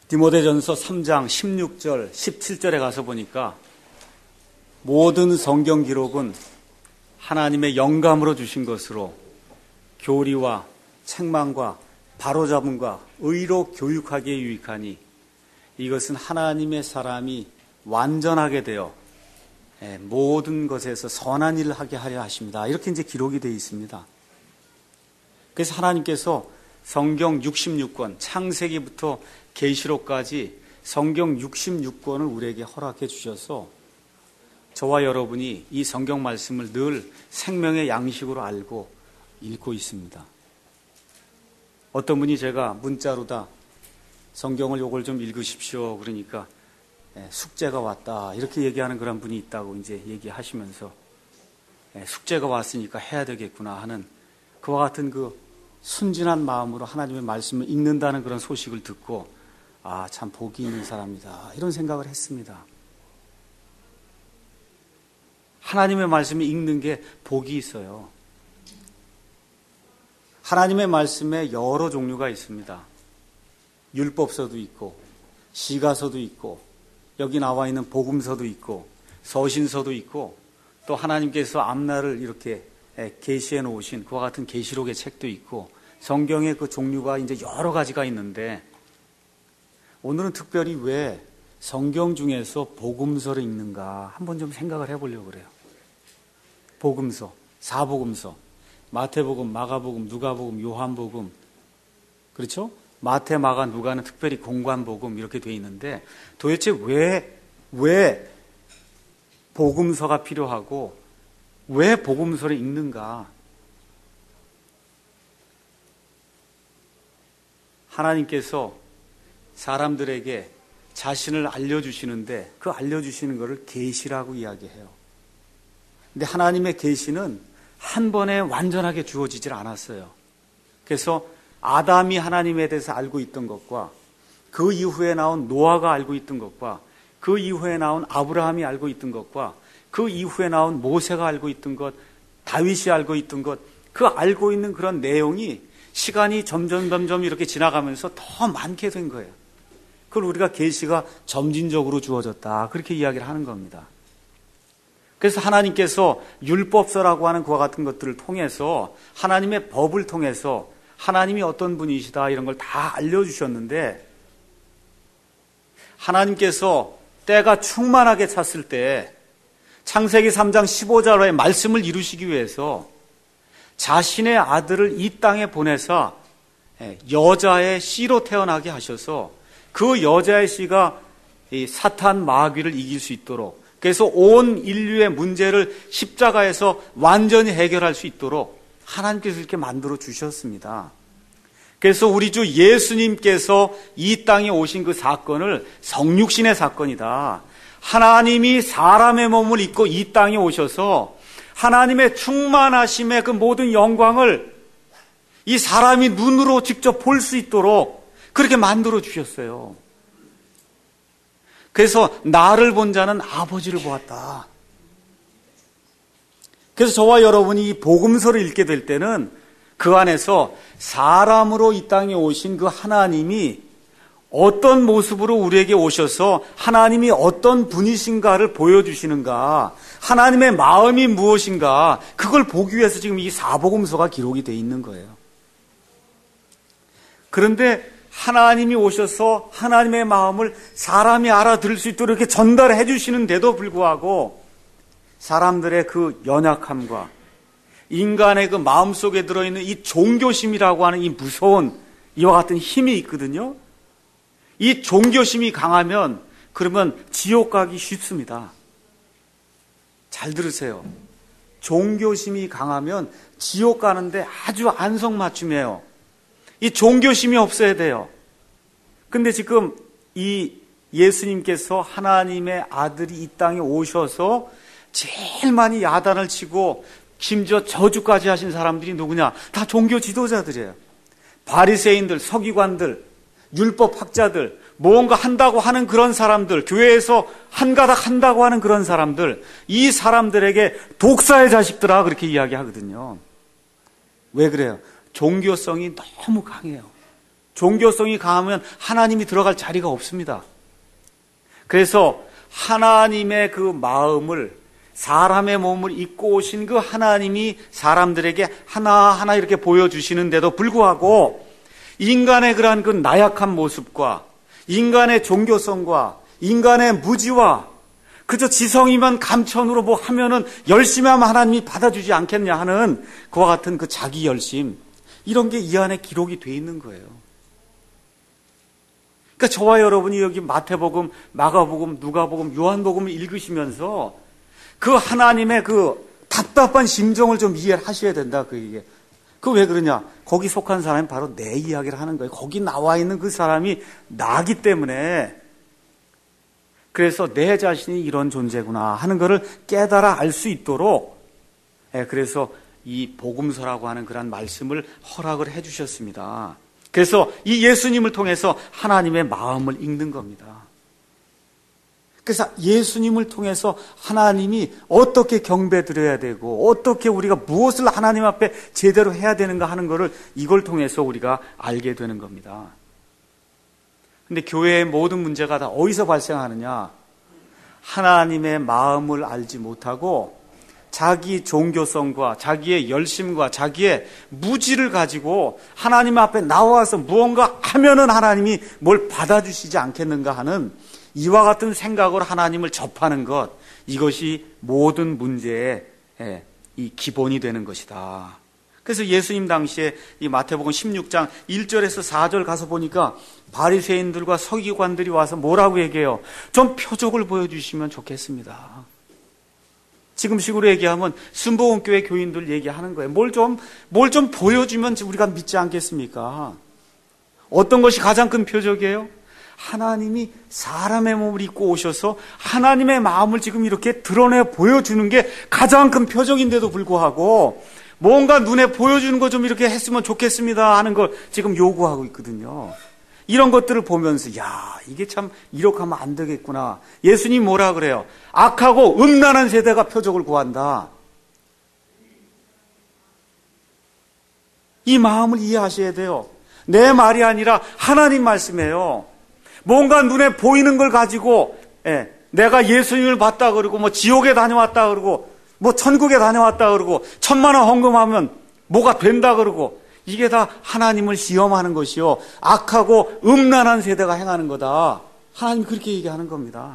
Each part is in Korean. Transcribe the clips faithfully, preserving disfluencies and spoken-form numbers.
디모데전서 삼 장 십육 절, 십칠 절에 가서 보니까 모든 성경 기록은 하나님의 영감으로 주신 것으로 교리와 책망과 바로잡음과 의로 교육하기에 유익하니 이것은 하나님의 사람이 완전하게 되어 모든 것에서 선한 일을 하게 하려 하십니다. 이렇게 이제 기록이 되어 있습니다. 그래서 하나님께서 성경 육십육 권, 창세기부터 계시록까지 성경 육십육 권을 우리에게 허락해 주셔서 저와 여러분이 이 성경 말씀을 늘 생명의 양식으로 알고 읽고 있습니다. 어떤 분이 제가 문자로다 성경을 요걸 좀 읽으십시오. 그러니까 숙제가 왔다. 이렇게 얘기하는 그런 분이 있다고 이제 얘기하시면서 숙제가 왔으니까 해야 되겠구나 하는 그와 같은 그 순진한 마음으로 하나님의 말씀을 읽는다는 그런 소식을 듣고 아, 참 복이 있는 사람이다. 이런 생각을 했습니다. 하나님의 말씀을 읽는 게 복이 있어요. 하나님의 말씀에 여러 종류가 있습니다. 율법서도 있고 시가서도 있고 여기 나와 있는 복음서도 있고 서신서도 있고 또 하나님께서 앞날을 이렇게 계시해 놓으신 그와 같은 계시록의 책도 있고 성경의 그 종류가 이제 여러 가지가 있는데 오늘은 특별히 왜 성경 중에서 복음서를 읽는가 한번 좀 생각을 해보려고 그래요. 복음서, 사복음서, 마태복음, 마가복음, 누가복음, 요한복음, 그렇죠? 마태, 마가, 누가는 특별히 공관복음 이렇게 돼 있는데 도대체 왜, 왜 복음서가 필요하고 왜 복음서를 읽는가? 하나님께서 사람들에게 자신을 알려주시는데 그 알려주시는 것을 계시라고 이야기해요. 근데 하나님의 계시는 한 번에 완전하게 주어지질 않았어요. 그래서 아담이 하나님에 대해서 알고 있던 것과 그 이후에 나온 노아가 알고 있던 것과 그 이후에 나온 아브라함이 알고 있던 것과 그 이후에 나온 모세가 알고 있던 것, 다윗이 알고 있던 것, 그 알고 있는 그런 내용이 시간이 점점 점점 이렇게 지나가면서 더 많게 된 거예요. 그걸 우리가 계시가 점진적으로 주어졌다. 그렇게 이야기를 하는 겁니다. 그래서 하나님께서 율법서라고 하는 그와 같은 것들을 통해서 하나님의 법을 통해서 하나님이 어떤 분이시다 이런 걸 다 알려주셨는데 하나님께서 때가 충만하게 찼을 때 창세기 삼 장 십오 절의 말씀을 이루시기 위해서 자신의 아들을 이 땅에 보내사 여자의 씨로 태어나게 하셔서 그 여자의 씨가 이 사탄 마귀를 이길 수 있도록 그래서 온 인류의 문제를 십자가에서 완전히 해결할 수 있도록 하나님께서 이렇게 만들어 주셨습니다. 그래서 우리 주 예수님께서 이 땅에 오신 그 사건을 성육신의 사건이다. 하나님이 사람의 몸을 입고 이 땅에 오셔서 하나님의 충만하심의 그 모든 영광을 이 사람이 눈으로 직접 볼 수 있도록 그렇게 만들어 주셨어요. 그래서 나를 본 자는 아버지를 보았다. 그래서 저와 여러분이 이 복음서를 읽게 될 때는 그 안에서 사람으로 이 땅에 오신 그 하나님이 어떤 모습으로 우리에게 오셔서 하나님이 어떤 분이신가를 보여주시는가, 하나님의 마음이 무엇인가, 그걸 보기 위해서 지금 이 사복음서가 기록이 되어 있는 거예요. 그런데 하나님이 오셔서 하나님의 마음을 사람이 알아들을 수 있도록 이렇게 전달해 주시는데도 불구하고 사람들의 그 연약함과 인간의 그 마음속에 들어있는 이 종교심이라고 하는 이 무서운 이와 같은 힘이 있거든요. 이 종교심이 강하면 그러면 지옥 가기 쉽습니다. 잘 들으세요. 종교심이 강하면 지옥 가는데 아주 안성맞춤이에요. 이 종교심이 없어야 돼요. 근데 지금 이 예수님께서 하나님의 아들이 이 땅에 오셔서 제일 많이 야단을 치고 심지어 저주까지 하신 사람들이 누구냐? 다 종교 지도자들이에요. 바리새인들, 서기관들, 율법학자들, 뭔가 한다고 하는 그런 사람들, 교회에서 한 가닥 한다고 하는 그런 사람들, 이 사람들에게 독사의 자식들아 그렇게 이야기하거든요. 왜 그래요? 종교성이 너무 강해요. 종교성이 강하면 하나님이 들어갈 자리가 없습니다. 그래서 하나님의 그 마음을, 사람의 몸을 입고 오신 그 하나님이 사람들에게 하나하나 이렇게 보여주시는데도 불구하고 인간의 그러한 그 나약한 모습과 인간의 종교성과 인간의 무지와 그저 지성이면 감천으로 뭐 하면은 열심히 하면 하나님이 받아주지 않겠냐 하는 그와 같은 그 자기 열심, 이런 게 이 안에 기록이 돼 있는 거예요. 그러니까 저와 여러분이 여기 마태복음, 마가복음, 누가복음, 요한복음을 읽으시면서 그 하나님의 그 답답한 심정을 좀 이해하셔야 된다. 그 이게 그 왜 그러냐? 거기 속한 사람이 바로 내 이야기를 하는 거예요. 거기 나와 있는 그 사람이 나기 때문에, 그래서 내 자신이 이런 존재구나 하는 것을 깨달아 알 수 있도록, 예, 그래서 이 복음서라고 하는 그런 말씀을 허락을 해주셨습니다. 그래서 이 예수님을 통해서 하나님의 마음을 읽는 겁니다. 그래서 예수님을 통해서 하나님이 어떻게 경배드려야 되고 어떻게 우리가 무엇을 하나님 앞에 제대로 해야 되는가 하는 것을 이걸 통해서 우리가 알게 되는 겁니다. 근데 교회의 모든 문제가 다 어디서 발생하느냐? 하나님의 마음을 알지 못하고 자기 종교성과 자기의 열심과 자기의 무지를 가지고 하나님 앞에 나와서 무언가 하면은 하나님이 뭘 받아주시지 않겠는가 하는 이와 같은 생각으로 하나님을 접하는 것, 이것이 모든 문제의 이 기본이 되는 것이다. 그래서 예수님 당시에 이 마태복음 십육 장 일 절에서 사 절 가서 보니까 바리새인들과 서기관들이 와서 뭐라고 얘기해요? 좀 표적을 보여주시면 좋겠습니다. 지금식으로 얘기하면 순복음교회 교인들 얘기하는 거예요. 뭘 좀, 뭘 좀 보여주면 우리가 믿지 않겠습니까? 어떤 것이 가장 큰 표적이에요? 하나님이 사람의 몸을 입고 오셔서 하나님의 마음을 지금 이렇게 드러내 보여주는 게 가장 큰 표적인데도 불구하고 뭔가 눈에 보여주는 거 좀 이렇게 했으면 좋겠습니다 하는 걸 지금 요구하고 있거든요. 이런 것들을 보면서 야, 이게 참 이렇게 하면 안 되겠구나. 예수님 뭐라 그래요? 악하고 음란한 세대가 표적을 구한다. 이 마음을 이해하셔야 돼요. 내 말이 아니라 하나님 말씀이에요. 뭔가 눈에 보이는 걸 가지고, 예, 내가 예수님을 봤다 그러고 뭐 지옥에 다녀왔다 그러고 뭐 천국에 다녀왔다 그러고 천만 원 헌금하면 뭐가 된다 그러고, 이게 다 하나님을 시험하는 것이요, 악하고 음란한 세대가 행하는 거다. 하나님 그렇게 얘기하는 겁니다.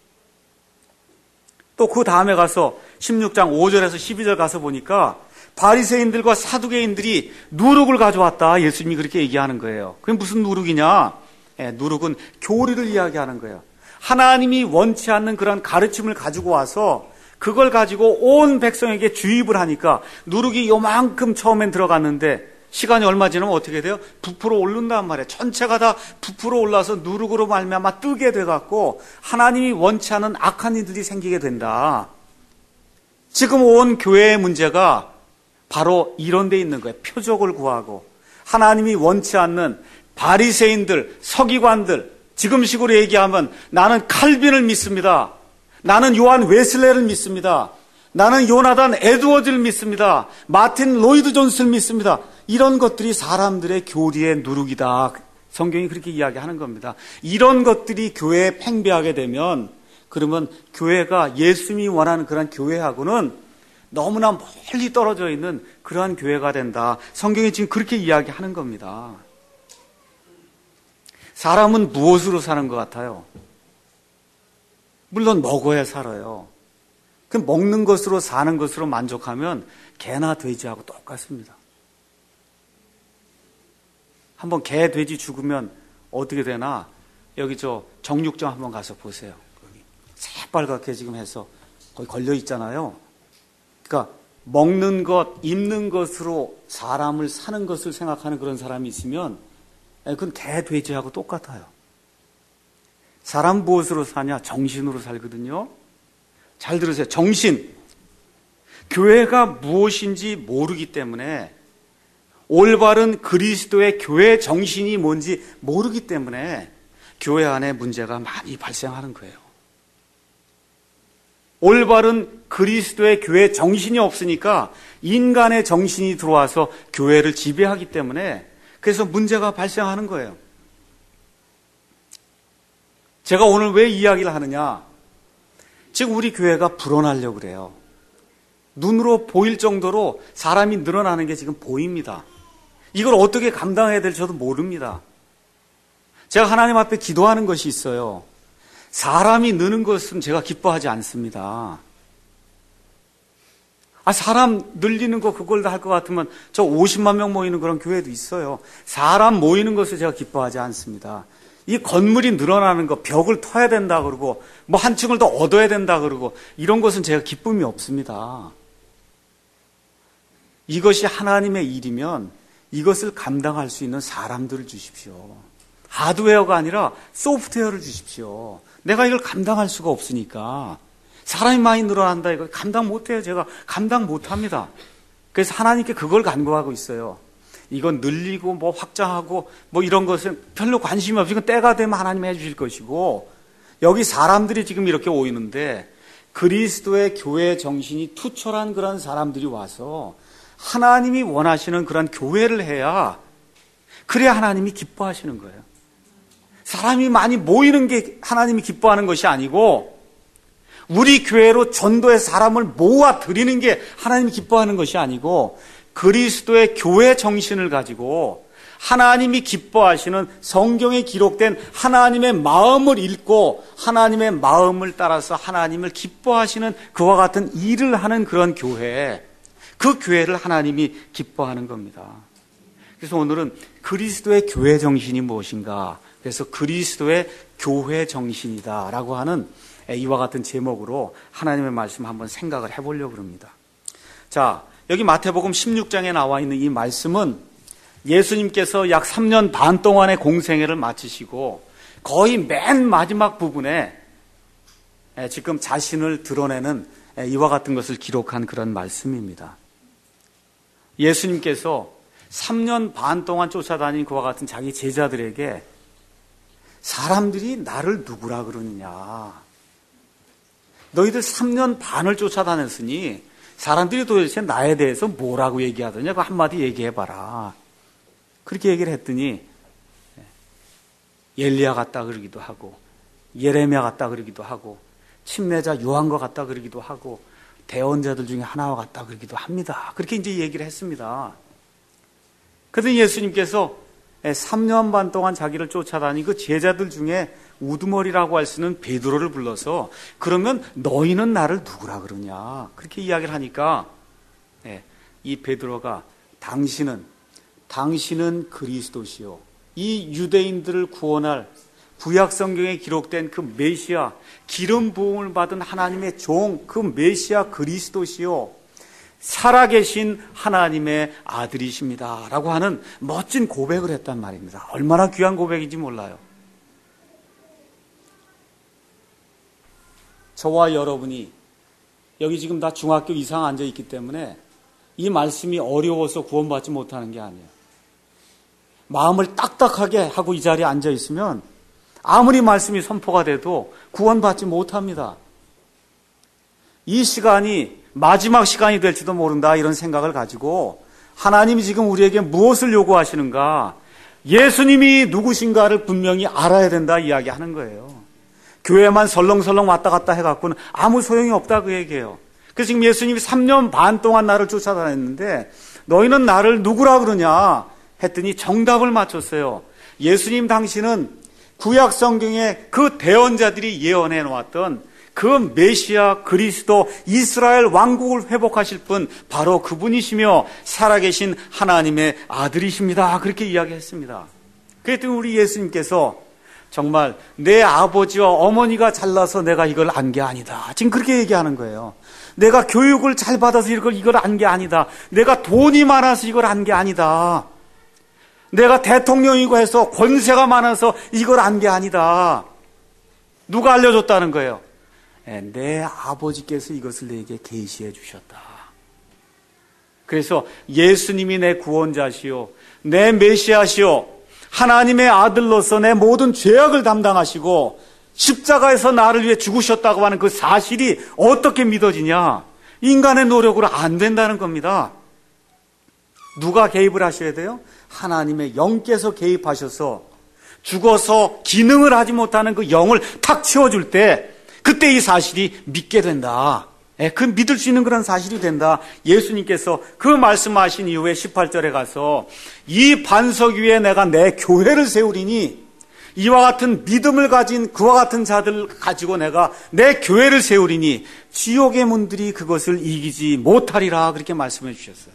또 그 다음에 가서 십육 장 오 절에서 십이 절 가서 보니까 바리새인들과 사두개인들이 누룩을 가져왔다. 예수님이 그렇게 얘기하는 거예요. 그게 무슨 누룩이냐? 예, 누룩은 교리를 이야기하는 거예요. 하나님이 원치 않는 그런 가르침을 가지고 와서 그걸 가지고 온 백성에게 주입을 하니까 누룩이 요만큼 처음엔 들어갔는데 시간이 얼마 지나면 어떻게 돼요? 부풀어 오른단 말이에요. 전체가 다 부풀어 올라서 누룩으로 말미암아 뜨게 돼갖고 하나님이 원치 않은 악한 일들이 생기게 된다. 지금 온 교회의 문제가 바로 이런 데 있는 거예요. 표적을 구하고 하나님이 원치 않는 바리새인들, 서기관들, 지금식으로 얘기하면 나는 칼빈을 믿습니다. 나는 요한 웨슬레를 믿습니다. 나는 요나단 에드워즈를 믿습니다. 마틴 로이드 존스를 믿습니다. 이런 것들이 사람들의 교리의 누룩이다. 성경이 그렇게 이야기하는 겁니다. 이런 것들이 교회에 팽배하게 되면 그러면 교회가 예수님이 원하는 그런 교회하고는 너무나 멀리 떨어져 있는 그러한 교회가 된다. 성경이 지금 그렇게 이야기하는 겁니다. 사람은 무엇으로 사는 것 같아요? 물론 먹어야 살아요. 그 먹는 것으로 사는 것으로 만족하면 개나 돼지하고 똑같습니다. 한번 개, 돼지 죽으면 어떻게 되나? 여기 저 정육점 한번 가서 보세요. 거기 새빨갛게 지금 해서 거기 걸려 있잖아요. 그러니까 먹는 것, 입는 것으로 사람을 사는 것을 생각하는 그런 사람이 있으면 그건 개, 돼지하고 똑같아요. 사람 무엇으로 사냐? 정신으로 살거든요. 잘 들으세요. 정신. 교회가 무엇인지 모르기 때문에, 올바른 그리스도의 교회 정신이 뭔지 모르기 때문에 교회 안에 문제가 많이 발생하는 거예요. 올바른 그리스도의 교회 정신이 없으니까 인간의 정신이 들어와서 교회를 지배하기 때문에 그래서 문제가 발생하는 거예요. 제가 오늘 왜 이야기를 하느냐? 지금 우리 교회가 불어나려고 그래요. 눈으로 보일 정도로 사람이 늘어나는 게 지금 보입니다. 이걸 어떻게 감당해야 될지 저도 모릅니다. 제가 하나님 앞에 기도하는 것이 있어요. 사람이 느는 것은 제가 기뻐하지 않습니다. 아, 사람 늘리는 거 그걸 다 할 것 같으면 저 오십만 명 모이는 그런 교회도 있어요. 사람 모이는 것을 제가 기뻐하지 않습니다. 이 건물이 늘어나는 거, 벽을 터야 된다 그러고 뭐 한 층을 더 얻어야 된다 그러고 이런 것은 제가 기쁨이 없습니다. 이것이 하나님의 일이면 이것을 감당할 수 있는 사람들을 주십시오. 하드웨어가 아니라 소프트웨어를 주십시오. 내가 이걸 감당할 수가 없으니까. 사람이 많이 늘어난다 이거 감당 못해요. 제가 감당 못합니다. 그래서 하나님께 그걸 간구하고 있어요. 이건 늘리고 뭐 확장하고 뭐 이런 것은 별로 관심이 없으니까 때가 되면 하나님이 해주실 것이고, 여기 사람들이 지금 이렇게 오이는데 그리스도의 교회 정신이 투철한 그런 사람들이 와서 하나님이 원하시는 그런 교회를 해야, 그래야 하나님이 기뻐하시는 거예요. 사람이 많이 모이는 게 하나님이 기뻐하는 것이 아니고 우리 교회로 전도의 사람을 모아 드리는 게 하나님이 기뻐하는 것이 아니고 그리스도의 교회 정신을 가지고 하나님이 기뻐하시는 성경에 기록된 하나님의 마음을 읽고 하나님의 마음을 따라서 하나님을 기뻐하시는 그와 같은 일을 하는 그런 교회, 그 교회를 하나님이 기뻐하는 겁니다. 그래서 오늘은 그리스도의 교회 정신이 무엇인가, 그래서 그리스도의 교회 정신이다 라고 하는 이와 같은 제목으로 하나님의 말씀 한번 생각을 해보려고 합니다. 자, 여기 마태복음 십육 장에 나와 있는 이 말씀은 예수님께서 약 삼 년 반 동안의 공생애를 마치시고 거의 맨 마지막 부분에 지금 자신을 드러내는 이와 같은 것을 기록한 그런 말씀입니다. 예수님께서 삼 년 반 동안 쫓아다닌 그와 같은 자기 제자들에게 사람들이 나를 누구라 그러느냐, 너희들 삼 년 반을 쫓아다녔으니 사람들이 도대체 나에 대해서 뭐라고 얘기하더냐, 그 한마디 얘기해봐라. 그렇게 얘기를 했더니 엘리야 같다 그러기도 하고 예레미야 같다 그러기도 하고 침례자 요한과 같다 그러기도 하고 대언자들 중에 하나와 같다 그러기도 합니다. 그렇게 이제 얘기를 했습니다. 그런데 예수님께서 삼 년 반 동안 자기를 쫓아다닌 그 제자들 중에 우두머리라고 할 수 있는 베드로를 불러서 그러면 너희는 나를 누구라 그러냐, 그렇게 이야기를 하니까 이 베드로가 당신은 당신은 그리스도시요, 이 유대인들을 구원할 구약 성경에 기록된 그 메시아, 기름 부음을 받은 하나님의 종, 그 메시아 그리스도시요, 살아계신 하나님의 아들이십니다 라고 하는 멋진 고백을 했단 말입니다. 얼마나 귀한 고백인지 몰라요. 저와 여러분이 여기 지금 다 중학교 이상 앉아있기 때문에 이 말씀이 어려워서 구원받지 못하는 게 아니에요. 마음을 딱딱하게 하고 이 자리에 앉아있으면 아무리 말씀이 선포가 돼도 구원받지 못합니다. 이 시간이 마지막 시간이 될지도 모른다, 이런 생각을 가지고 하나님이 지금 우리에게 무엇을 요구하시는가, 예수님이 누구신가를 분명히 알아야 된다 이야기하는 거예요. 교회만 설렁설렁 왔다 갔다 해갖고는 아무 소용이 없다 그 얘기예요. 그래서 지금 예수님이 삼 년 반 동안 나를 쫓아다녔는데 너희는 나를 누구라 그러냐 했더니 정답을 맞췄어요. 예수님 당신은 구약 성경에 그 대언자들이 예언해 놓았던 그 메시아 그리스도 이스라엘 왕국을 회복하실 분, 바로 그분이시며 살아계신 하나님의 아들이십니다. 그렇게 이야기했습니다. 그랬더니 우리 예수님께서 정말 내 아버지와 어머니가 잘나서 내가 이걸 안 게 아니다, 지금 그렇게 얘기하는 거예요. 내가 교육을 잘 받아서 이걸 이걸 안 게 아니다, 내가 돈이 많아서 이걸 안 게 아니다, 내가 대통령이고 해서 권세가 많아서 이걸 안 게 아니다. 누가 알려줬다는 거예요? 내 아버지께서 이것을 내게 계시해 주셨다. 그래서 예수님이 내 구원자시오, 내 메시아시오, 하나님의 아들로서 내 모든 죄악을 담당하시고 십자가에서 나를 위해 죽으셨다고 하는 그 사실이 어떻게 믿어지냐? 인간의 노력으로 안 된다는 겁니다. 누가 개입을 하셔야 돼요? 하나님의 영께서 개입하셔서 죽어서 기능을 하지 못하는 그 영을 탁 치워줄 때 그때 이 사실이 믿게 된다. 예, 그 믿을 수 있는 그런 사실이 된다. 예수님께서 그 말씀하신 이후에 십팔 절에 가서 이 반석 위에 내가 내 교회를 세우리니 이와 같은 믿음을 가진 그와 같은 자들을 가지고 내가 내 교회를 세우리니 지옥의 문들이 그것을 이기지 못하리라 그렇게 말씀해 주셨어요.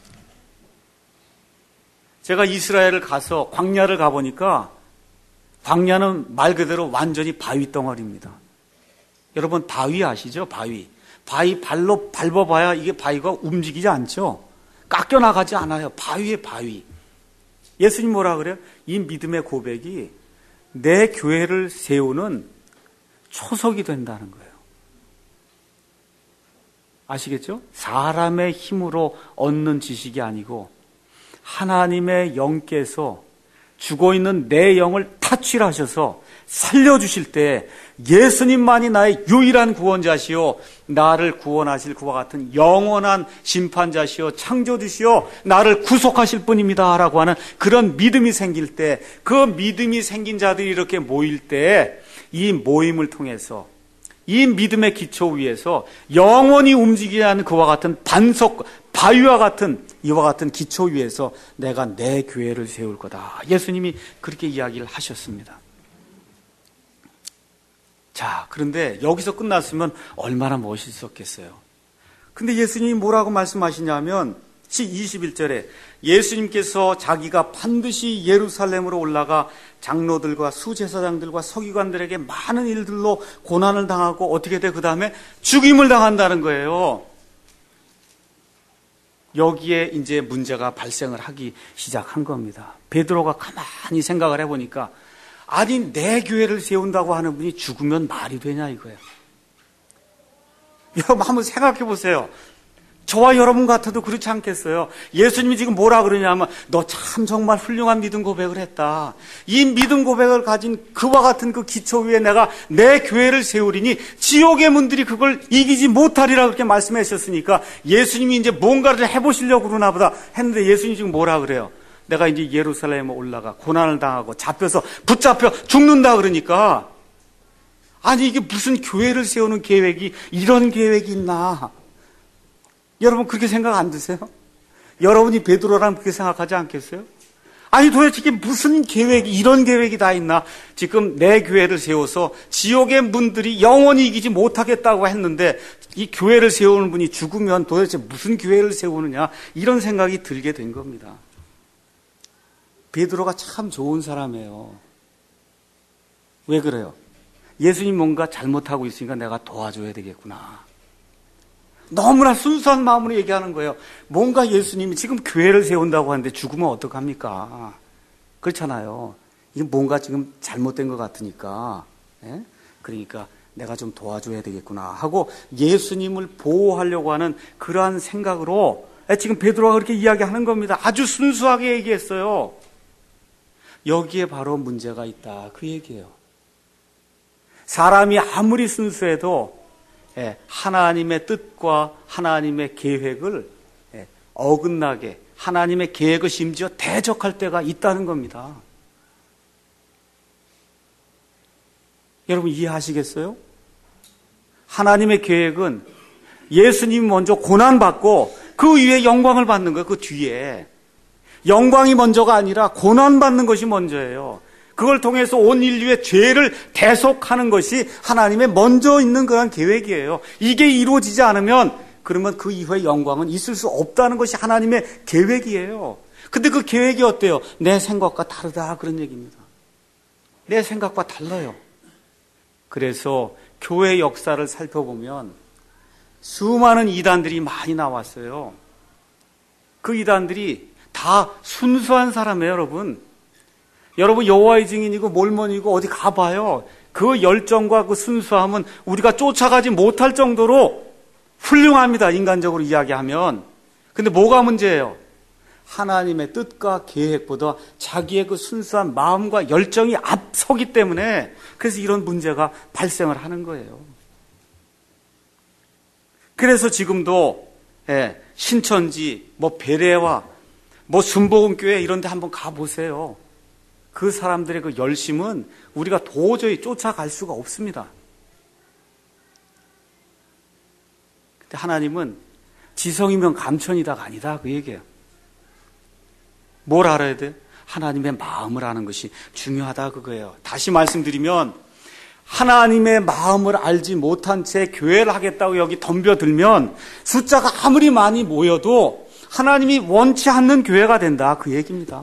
제가 이스라엘을 가서 광야를 가보니까 광야는 말 그대로 완전히 바위 덩어리입니다. 여러분 바위 아시죠? 바위. 바위 발로 밟아봐야 이게 바위가 움직이지 않죠. 깎여 나가지 않아요. 바위에 바위. 예수님 뭐라 그래요? 이 믿음의 고백이 내 교회를 세우는 초석이 된다는 거예요. 아시겠죠? 사람의 힘으로 얻는 지식이 아니고 하나님의 영께서 죽어있는 내 영을 타취하셔서 살려주실 때 예수님만이 나의 유일한 구원자시오 나를 구원하실 그와 같은 영원한 심판자시오 창조주시오 나를 구속하실 분입니다 라고 하는 그런 믿음이 생길 때 그 믿음이 생긴 자들이 이렇게 모일 때 이 모임을 통해서 이 믿음의 기초 위에서 영원히 움직이지 않는 그와 같은 반석 바위와 같은 이와 같은 기초 위에서 내가 내 교회를 세울 거다. 예수님이 그렇게 이야기를 하셨습니다. 자, 그런데 여기서 끝났으면 얼마나 멋있었겠어요. 근데 예수님이 뭐라고 말씀하시냐면 이십일 절에 예수님께서 자기가 반드시 예루살렘으로 올라가 장로들과 수제사장들과 서기관들에게 많은 일들로 고난을 당하고 어떻게 돼? 그 다음에 죽임을 당한다는 거예요. 여기에 이제 문제가 발생을 하기 시작한 겁니다. 베드로가 가만히 생각을 해보니까 아니 내 교회를 세운다고 하는 분이 죽으면 말이 되냐 이거예요. 여러분 한번 생각해 보세요. 저와 여러분 같아도 그렇지 않겠어요? 예수님이 지금 뭐라 그러냐면 너 참 정말 훌륭한 믿음 고백을 했다. 이 믿음 고백을 가진 그와 같은 그 기초 위에 내가 내 교회를 세우리니 지옥의 문들이 그걸 이기지 못하리라 그렇게 말씀하셨으니까 예수님이 이제 뭔가를 해보시려고 그러나 보다 했는데 예수님이 지금 뭐라 그래요? 내가 이제 예루살렘에 올라가 고난을 당하고 잡혀서 붙잡혀 죽는다 그러니까 아니 이게 무슨 교회를 세우는 계획이 이런 계획이 있나? 여러분 그렇게 생각 안 드세요? 여러분이 베드로라면 그렇게 생각하지 않겠어요? 아니 도대체 이게 무슨 계획이 이런 계획이 다 있나? 지금 내 교회를 세워서 지옥의 문들이 영원히 이기지 못하겠다고 했는데 이 교회를 세우는 분이 죽으면 도대체 무슨 교회를 세우느냐? 이런 생각이 들게 된 겁니다. 베드로가 참 좋은 사람이에요. 왜 그래요? 예수님 뭔가 잘못하고 있으니까 내가 도와줘야 되겠구나. 너무나 순수한 마음으로 얘기하는 거예요. 뭔가 예수님이 지금 교회를 세운다고 하는데 죽으면 어떡합니까? 그렇잖아요. 이게 뭔가 지금 잘못된 것 같으니까. 예? 그러니까 내가 좀 도와줘야 되겠구나 하고 예수님을 보호하려고 하는 그러한 생각으로 지금 베드로가 그렇게 이야기하는 겁니다. 아주 순수하게 얘기했어요. 여기에 바로 문제가 있다. 그 얘기예요. 사람이 아무리 순수해도 하나님의 뜻과 하나님의 계획을 어긋나게 하나님의 계획을 심지어 대적할 때가 있다는 겁니다. 여러분 이해하시겠어요? 하나님의 계획은 예수님이 먼저 고난받고 그 위에 영광을 받는 거예요. 그 뒤에. 영광이 먼저가 아니라 고난받는 것이 먼저예요. 그걸 통해서 온 인류의 죄를 대속하는 것이 하나님의 먼저 있는 그런 계획이에요. 이게 이루어지지 않으면 그러면 그 이후의 영광은 있을 수 없다는 것이 하나님의 계획이에요. 근데 그 계획이 어때요? 내 생각과 다르다 그런 얘기입니다. 내 생각과 달라요. 그래서 교회 역사를 살펴보면 수많은 이단들이 많이 나왔어요. 그 이단들이 다 순수한 사람이에요, 여러분. 여러분 여호와의 증인이고 몰몬이고 어디 가봐요. 그 열정과 그 순수함은 우리가 쫓아가지 못할 정도로 훌륭합니다. 인간적으로 이야기하면. 근데 뭐가 문제예요? 하나님의 뜻과 계획보다 자기의 그 순수한 마음과 열정이 앞서기 때문에 그래서 이런 문제가 발생을 하는 거예요. 그래서 지금도 예, 신천지, 뭐 베레와 뭐 순복음교회 이런 데 한번 가보세요. 그 사람들의 그 열심은 우리가 도저히 쫓아갈 수가 없습니다. 근데 하나님은 지성이면 감천이다가 아니다, 그 얘기예요. 뭘 알아야 돼요? 하나님의 마음을 아는 것이 중요하다, 그거예요. 다시 말씀드리면 하나님의 마음을 알지 못한 채 교회를 하겠다고 여기 덤벼들면 숫자가 아무리 많이 모여도 하나님이 원치 않는 교회가 된다, 그 얘기입니다.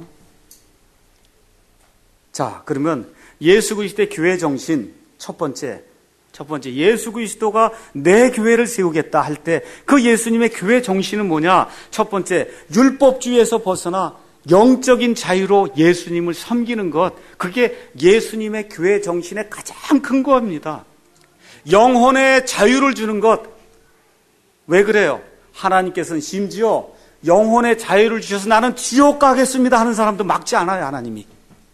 자, 그러면 예수 그리스도의 교회 정신 첫 번째, 첫 번째 예수 그리스도가 내 교회를 세우겠다 할 때 그 예수님의 교회 정신은 뭐냐? 첫 번째, 율법주의에서 벗어나 영적인 자유로 예수님을 섬기는 것, 그게 예수님의 교회 정신의 가장 큰 겁니다. 영혼의 자유를 주는 것. 왜 그래요? 하나님께서는 심지어 영혼의 자유를 주셔서 나는 지옥 가겠습니다 하는 사람도 막지 않아요, 하나님이.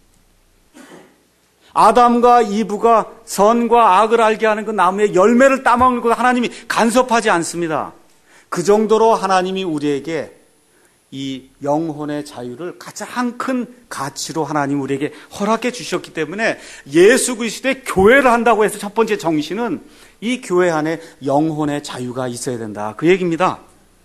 아담과 이브가 선과 악을 알게 하는 그 나무의 열매를 따먹는 것 하나님이 간섭하지 않습니다. 그 정도로 하나님이 우리에게 이 영혼의 자유를 가장 큰 가치로 하나님 우리에게 허락해 주셨기 때문에 예수 그리스도의 교회를 한다고 해서 첫 번째 정신은 이 교회 안에 영혼의 자유가 있어야 된다, 그 얘기입니다.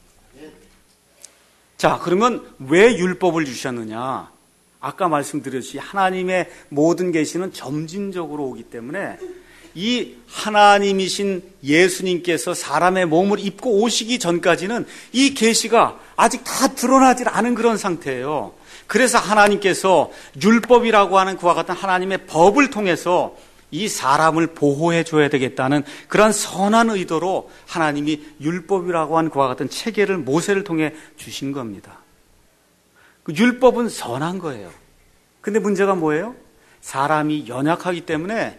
자, 그러면 왜 율법을 주셨느냐? 아까 말씀드렸듯이 하나님의 모든 계시는 점진적으로 오기 때문에 이 하나님이신 예수님께서 사람의 몸을 입고 오시기 전까지는 이 계시가 아직 다 드러나질 않은 그런 상태예요. 그래서 하나님께서 율법이라고 하는 그와 같은 하나님의 법을 통해서 이 사람을 보호해 줘야 되겠다는 그런 선한 의도로 하나님이 율법이라고 하는 그와 같은 체계를 모세를 통해 주신 겁니다. 그 율법은 선한 거예요. 근데 문제가 뭐예요? 사람이 연약하기 때문에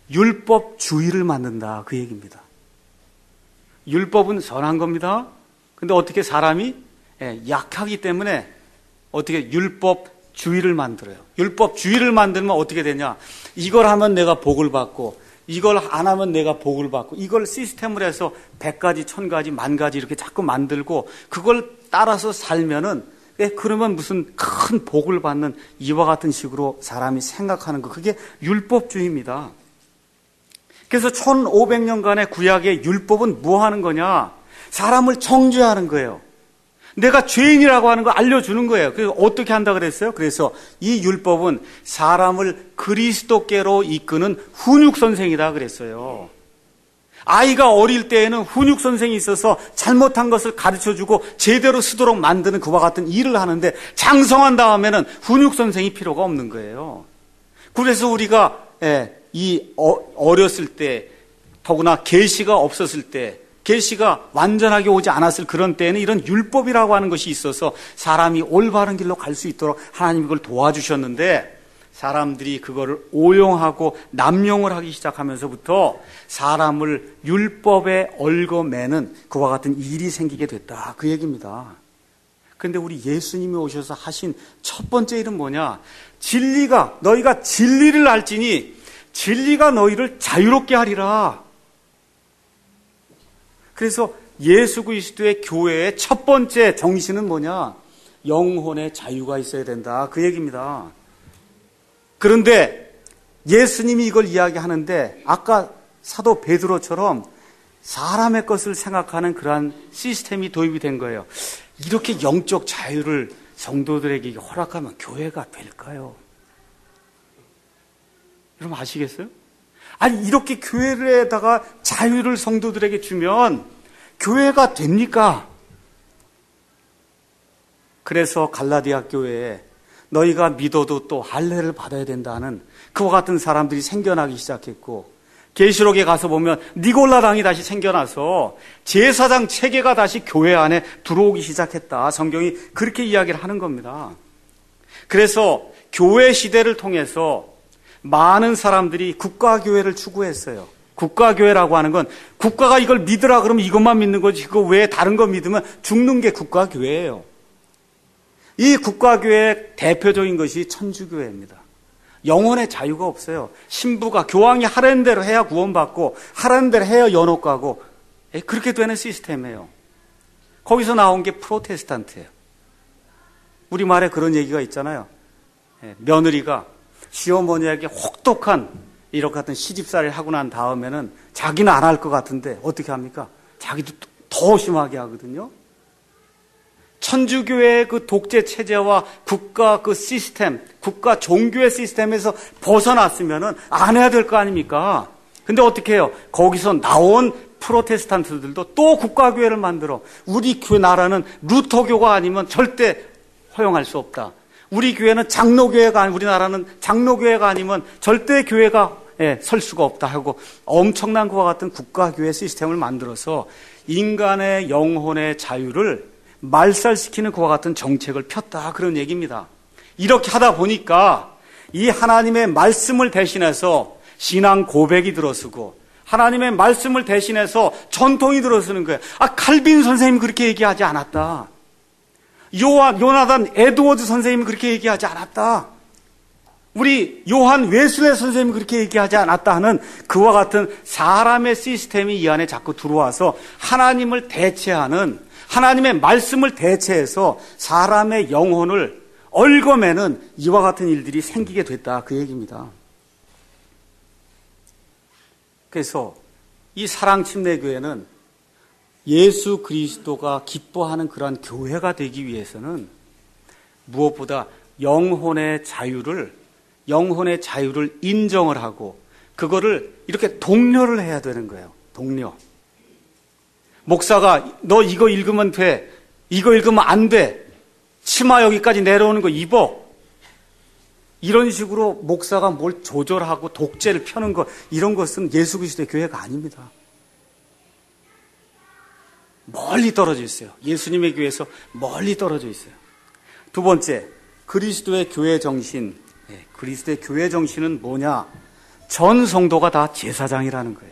율법주의를 만든다, 그 얘기입니다. 율법은 선한 겁니다. 근데 어떻게 사람이 약하기 때문에 어떻게 율법주의를 만들어요. 율법주의를 만들면 어떻게 되냐? 이걸 하면 내가 복을 받고 이걸 안 하면 내가 복을 받고 이걸 시스템을 해서 백 가지, 천 가지, 만 가지 이렇게 자꾸 만들고 그걸 따라서 살면은 그러면 무슨 큰 복을 받는 이와 같은 식으로 사람이 생각하는 거, 그게 율법주의입니다. 그래서 천오백 년간의 구약의 율법은 뭐 하는 거냐? 사람을 정죄하는 거예요. 내가 죄인이라고 하는 거 알려주는 거예요. 그래서 어떻게 한다 그랬어요? 그래서 이 율법은 사람을 그리스도께로 이끄는 훈육 선생이다 그랬어요. 아이가 어릴 때에는 훈육 선생이 있어서 잘못한 것을 가르쳐주고 제대로 쓰도록 만드는 그와 같은 일을 하는데 장성한 다음에는 훈육 선생이 필요가 없는 거예요. 그래서 우리가 이 어렸을 때, 더구나 계시가 없었을 때, 계시가 완전하게 오지 않았을 그런 때에는 이런 율법이라고 하는 것이 있어서 사람이 올바른 길로 갈 수 있도록 하나님이 그걸 도와주셨는데 사람들이 그거를 오용하고 남용을 하기 시작하면서부터 사람을 율법에 얽어매는 그와 같은 일이 생기게 됐다, 그 얘기입니다. 그런데 우리 예수님이 오셔서 하신 첫 번째 일은 뭐냐? 진리가, 너희가 진리를 알지니 진리가 너희를 자유롭게 하리라. 그래서 예수 그리스도의 교회의 첫 번째 정신은 뭐냐? 영혼의 자유가 있어야 된다, 그 얘기입니다. 그런데 예수님이 이걸 이야기하는데 아까 사도 베드로처럼 사람의 것을 생각하는 그러한 시스템이 도입이 된 거예요. 이렇게 영적 자유를 성도들에게 허락하면 교회가 될까요? 여러분 아시겠어요? 아니 이렇게 교회에다가 자유를 성도들에게 주면 교회가 됩니까? 그래서 갈라디아 교회에 너희가 믿어도 또 할례를 받아야 된다는 그와 같은 사람들이 생겨나기 시작했고, 계시록에 가서 보면 니골라당이 다시 생겨나서 제사장 체계가 다시 교회 안에 들어오기 시작했다. 성경이 그렇게 이야기를 하는 겁니다. 그래서 교회 시대를 통해서 많은 사람들이 국가교회를 추구했어요. 국가교회라고 하는 건 국가가 이걸 믿으라 그러면 이것만 믿는 거지, 그거 외에 다른 거 믿으면 죽는 게 국가교회예요. 이 국가교회의 대표적인 것이 천주교회입니다. 영혼의 자유가 없어요. 신부가 교황이 하라는 대로 해야 구원받고 하라는 대로 해야 연옥 가고 그렇게 되는 시스템이에요. 거기서 나온 게 프로테스탄트예요. 우리말에 그런 얘기가 있잖아요. 예, 며느리가 시어머니에게 혹독한 이렇게 같은 시집살이를 하고 난 다음에는 자기는 안 할 것 같은데 어떻게 합니까? 자기도 더 심하게 하거든요. 천주교의 그 독재 체제와 국가 그 시스템, 국가 종교의 시스템에서 벗어났으면은 안 해야 될 거 아닙니까? 근데 어떻게 해요? 거기서 나온 프로테스탄트들도 또 국가교회를 만들어. 우리 교회 나라는 루터교가 아니면 절대 허용할 수 없다. 우리 교회는 장로교회가 아니, 우리나라는 장로교회가 아니면 절대 교회가 예, 설 수가 없다 하고 엄청난 그와 같은 국가교회 시스템을 만들어서 인간의 영혼의 자유를 말살시키는 그와 같은 정책을 폈다. 그런 얘기입니다. 이렇게 하다 보니까 이 하나님의 말씀을 대신해서 신앙 고백이 들어서고 하나님의 말씀을 대신해서 전통이 들어서는 거예요. 아, 칼빈 선생님이 그렇게 얘기하지 않았다. 요한, 요나단 에드워드 선생님이 그렇게 얘기하지 않았다. 우리 요한 웨슬레 선생님이 그렇게 얘기하지 않았다 하는 그와 같은 사람의 시스템이 이 안에 자꾸 들어와서 하나님을 대체하는, 하나님의 말씀을 대체해서 사람의 영혼을 얽어매는 이와 같은 일들이 생기게 됐다. 그 얘기입니다. 그래서 이 사랑침례교회는 예수 그리스도가 기뻐하는 그러한 교회가 되기 위해서는 무엇보다 영혼의 자유를, 영혼의 자유를 인정을 하고 그거를 이렇게 독려를 해야 되는 거예요. 독려. 목사가 너 이거 읽으면 돼. 이거 읽으면 안 돼. 치마 여기까지 내려오는 거 입어. 이런 식으로 목사가 뭘 조절하고 독재를 펴는 것, 이런 것은 예수 그리스도의 교회가 아닙니다. 멀리 떨어져 있어요. 예수님의 교회에서 멀리 떨어져 있어요. 두 번째, 그리스도의 교회 정신. 네, 그리스도의 교회 정신은 뭐냐? 전 성도가 다 제사장이라는 거예요.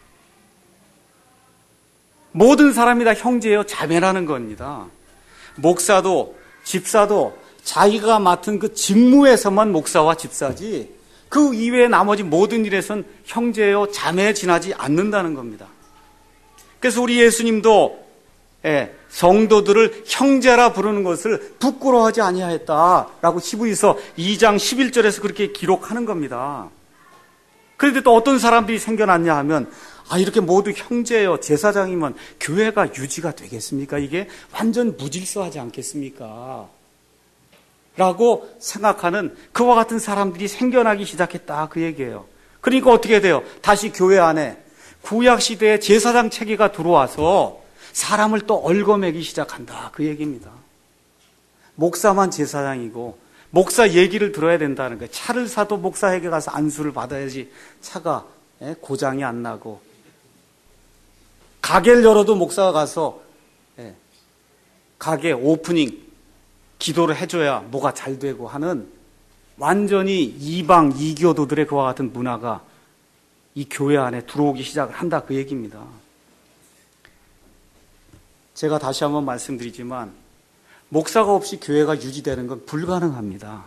모든 사람이 다 형제예요, 자매라는 겁니다. 목사도 집사도 자기가 맡은 그 직무에서만 목사와 집사지 그 이외의 나머지 모든 일에선 형제요 자매에 지나지 않는다는 겁니다. 그래서 우리 예수님도 예, 성도들을 형제라 부르는 것을 부끄러워하지 아니하였다라고 히브리서 이 장 십일 절에서 그렇게 기록하는 겁니다. 그런데 또 어떤 사람들이 생겨났냐 하면 아, 이렇게 모두 형제요 제사장이면 교회가 유지가 되겠습니까? 이게 완전 무질서하지 않겠습니까? 라고 생각하는 그와 같은 사람들이 생겨나기 시작했다. 그 얘기예요. 그러니까 어떻게 돼요? 다시 교회 안에 구약시대의 제사장 체계가 들어와서 사람을 또 얽어매기 시작한다. 그 얘기입니다. 목사만 제사장이고 목사 얘기를 들어야 된다는 거예요. 차를 사도 목사에게 가서 안수를 받아야지 차가 고장이 안 나고, 가게를 열어도 목사가 가서 가게 오프닝 기도를 해줘야 뭐가 잘 되고 하는 완전히 이방 이교도들의 그와 같은 문화가 이 교회 안에 들어오기 시작을 한다. 그 얘기입니다. 제가 다시 한번 말씀드리지만 목사가 없이 교회가 유지되는 건 불가능합니다.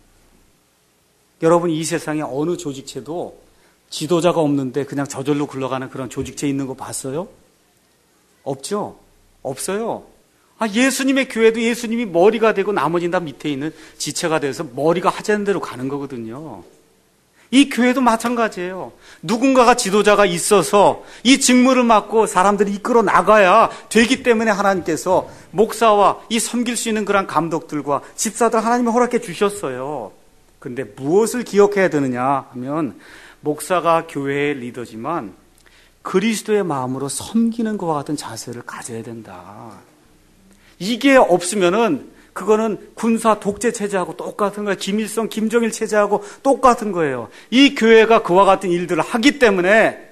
여러분, 이 세상에 어느 조직체도 지도자가 없는데 그냥 저절로 굴러가는 그런 조직체 있는 거 봤어요? 없죠? 없어요. 아, 예수님의 교회도 예수님이 머리가 되고 나머지는 다 밑에 있는 지체가 돼서 머리가 하자는 대로 가는 거거든요. 이 교회도 마찬가지예요. 누군가가 지도자가 있어서 이 직무를 맡고 사람들이 이끌어 나가야 되기 때문에 하나님께서 목사와 이 섬길 수 있는 그런 감독들과 집사들 하나님이 허락해 주셨어요. 그런데 무엇을 기억해야 되느냐 하면 목사가 교회의 리더지만 그리스도의 마음으로 섬기는 것과 같은 자세를 가져야 된다. 이게 없으면은 그거는 군사 독재 체제하고 똑같은 거예요. 김일성, 김정일 체제하고 똑같은 거예요. 이 교회가 그와 같은 일들을 하기 때문에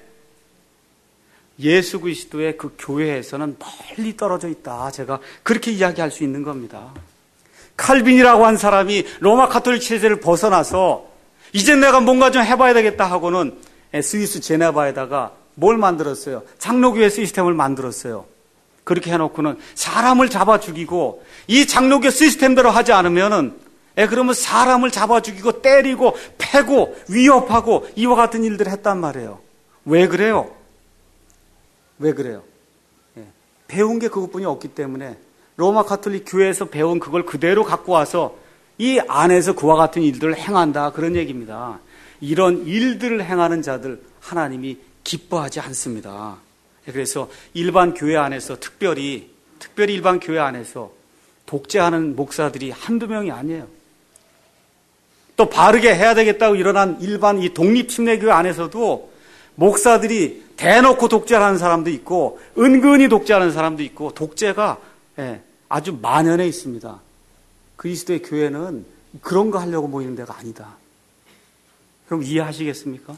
예수 그리스도의 그 교회에서는 멀리 떨어져 있다. 제가 그렇게 이야기할 수 있는 겁니다. 칼빈이라고 한 사람이 로마 가톨릭 체제를 벗어나서 이제 내가 뭔가 좀 해봐야 되겠다 하고는 스위스 제네바에다가 뭘 만들었어요? 장로교회 시스템을 만들었어요. 그렇게 해놓고는 사람을 잡아 죽이고, 이 장로교 시스템대로 하지 않으면은, 예, 그러면 사람을 잡아 죽이고, 때리고, 패고, 위협하고, 이와 같은 일들을 했단 말이에요. 왜 그래요? 왜 그래요? 예, 배운 게 그것뿐이 없기 때문에 로마 가톨릭 교회에서 배운 그걸 그대로 갖고 와서 이 안에서 그와 같은 일들을 행한다, 그런 얘기입니다. 이런 일들을 행하는 자들 하나님이 기뻐하지 않습니다. 그래서 일반 교회 안에서 특별히 특별히 일반 교회 안에서 독재하는 목사들이 한두 명이 아니에요. 또 바르게 해야 되겠다고 일어난 일반 이 독립침례교회 안에서도 목사들이 대놓고 독재하는 사람도 있고 은근히 독재하는 사람도 있고 독재가 아주 만연해 있습니다. 그리스도의 교회는 그런 거 하려고 모이는 데가 아니다. 그럼 이해하시겠습니까?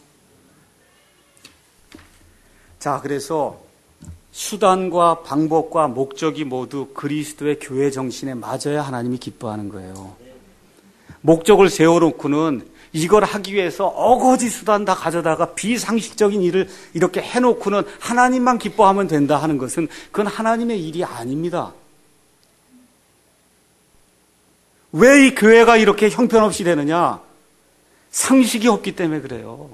자, 그래서 수단과 방법과 목적이 모두 그리스도의 교회 정신에 맞아야 하나님이 기뻐하는 거예요. 목적을 세워놓고는 이걸 하기 위해서 어거지 수단 다 가져다가 비상식적인 일을 이렇게 해놓고는 하나님만 기뻐하면 된다 하는 것은 그건 하나님의 일이 아닙니다. 왜 이 교회가 이렇게 형편없이 되느냐? 상식이 없기 때문에 그래요.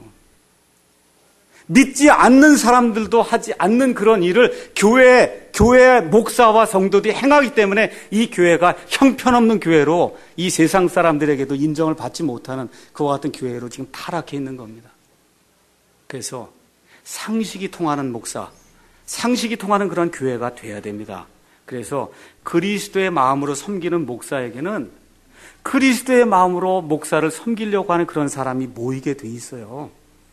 믿지 않는 사람들도 하지 않는 그런 일을 교회, 교회 목사와 성도들이 행하기 때문에 이 교회가 형편없는 교회로 이 세상 사람들에게도 인정을 받지 못하는 그와 같은 교회로 지금 타락해 있는 겁니다. 그래서 상식이 통하는 목사, 상식이 통하는 그런 교회가 돼야 됩니다. 그래서 그리스도의 마음으로 섬기는 목사에게는 그리스도의 마음으로 목사를 섬기려고 하는 그런 사람이 모이게 돼 있어요.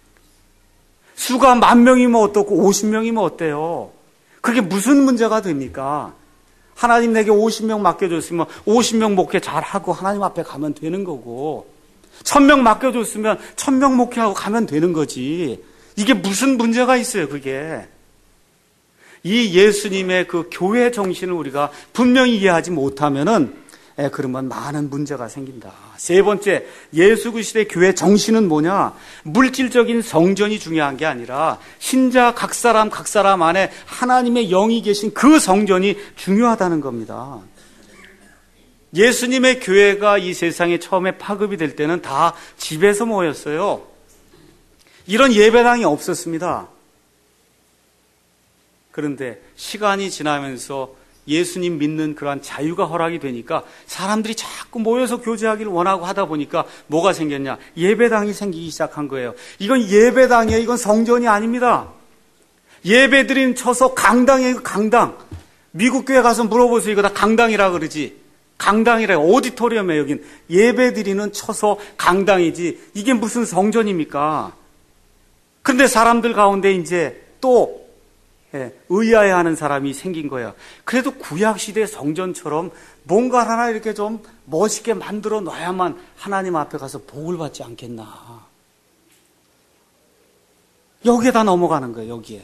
수가 만 명이면 어떻고 오십 명이면 어때요? 그게 무슨 문제가 됩니까? 하나님 내게 오십 명 맡겨줬으면 오십 명 목회 잘하고 하나님 앞에 가면 되는 거고, 천 명 맡겨줬으면 천 명 목회하고 가면 되는 거지. 이게 무슨 문제가 있어요, 그게. 이 예수님의 그 교회 정신을 우리가 분명히 이해하지 못하면은 예, 그러면 많은 문제가 생긴다. 세 번째, 예수 그리스도의 교회 정신은 뭐냐? 물질적인 성전이 중요한 게 아니라 신자 각 사람 각 사람 안에 하나님의 영이 계신 그 성전이 중요하다는 겁니다. 예수님의 교회가 이 세상에 처음에 파급이 될 때는 다 집에서 모였어요. 이런 예배당이 없었습니다. 그런데 시간이 지나면서 예수님 믿는 그러한 자유가 허락이 되니까 사람들이 자꾸 모여서 교제하기를 원하고 하다 보니까 뭐가 생겼냐? 예배당이 생기기 시작한 거예요. 이건 예배당이에요. 이건 성전이 아닙니다. 예배드린 쳐서 강당이에요. 강당. 미국 교회 가서 물어보세요. 이거 다 강당이라 그러지. 강당이라, 오디토리엄이에요. 여긴 예배드리는 쳐서 강당이지. 이게 무슨 성전입니까? 그런데 사람들 가운데 이제 또 예, 의아해하는 사람이 생긴 거예요. 그래도 구약시대 성전처럼 뭔가 하나 이렇게 좀 멋있게 만들어 놔야만 하나님 앞에 가서 복을 받지 않겠나. 여기에다 넘어가는 거예요, 여기에.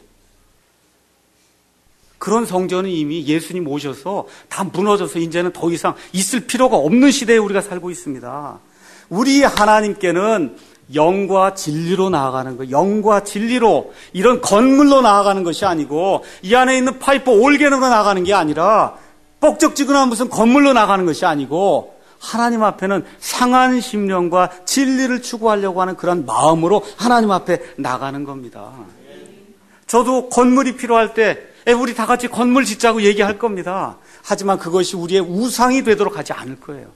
그런 성전은 이미 예수님 오셔서 다 무너져서 이제는 더 이상 있을 필요가 없는 시대에 우리가 살고 있습니다. 우리 하나님께는 영과 진리로 나아가는 거예요. 영과 진리로, 이런 건물로 나아가는 것이 아니고 이 안에 있는 파이프 올게으로 나아가는 게 아니라 뻑적지근한 무슨 건물로 나가는 것이 아니고 하나님 앞에는 상한 심령과 진리를 추구하려고 하는 그런 마음으로 하나님 앞에 나가는 겁니다. 저도 건물이 필요할 때 우리 다 같이 건물 짓자고 얘기할 겁니다. 하지만 그것이 우리의 우상이 되도록 하지 않을 거예요.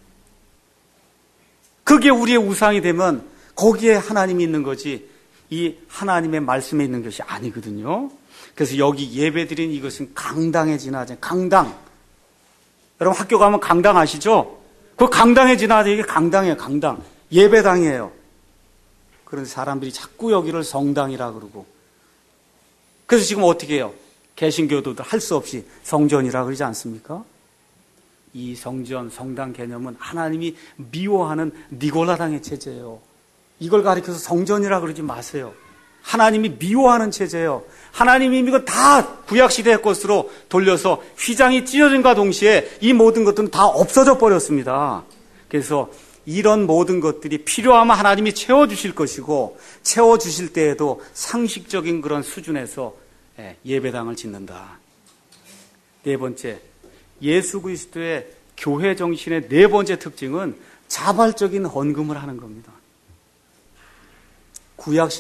그게 우리의 우상이 되면 거기에 하나님이 있는 거지 이 하나님의 말씀에 있는 것이 아니거든요. 그래서 여기 예배드린 이것은 강당에 지나지. 강당. 여러분 학교 가면 강당 아시죠? 그 강당에 지나지. 이게 강당이에요. 강당. 예배당이에요. 그런 사람들이 자꾸 여기를 성당이라 그러고. 그래서 지금 어떻게 해요? 개신교도들 할 수 없이 성전이라 그러지 않습니까? 이 성전, 성당 개념은 하나님이 미워하는 니골라당의 체제예요. 이걸 가리켜서 성전이라 그러지 마세요. 하나님이 미워하는 체제예요. 하나님이 이거 다 구약시대의 것으로 돌려서 휘장이 찢어진과 동시에 이 모든 것들은 다 없어져 버렸습니다. 그래서 이런 모든 것들이 필요하면 하나님이 채워주실 것이고 채워주실 때에도 상식적인 그런 수준에서 예배당을 짓는다. 네 번째, 예수 그리스도의 교회 정신의 네 번째 특징은 자발적인 헌금을 하는 겁니다.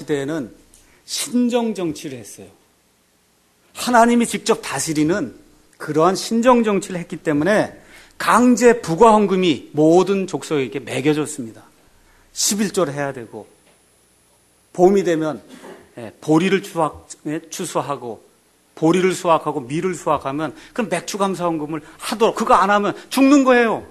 구약시대에는 신정정치를 했어요. 하나님이 직접 다스리는 그러한 신정정치를 했기 때문에 강제 부과헌금이 모든 족속에게 매겨졌습니다. 십일조를 해야 되고, 봄이 되면 보리를 추악, 추수하고 보리를 수확하고 밀을 수확하면 그럼 맥주감사헌금을 하도록, 그거 안 하면 죽는 거예요.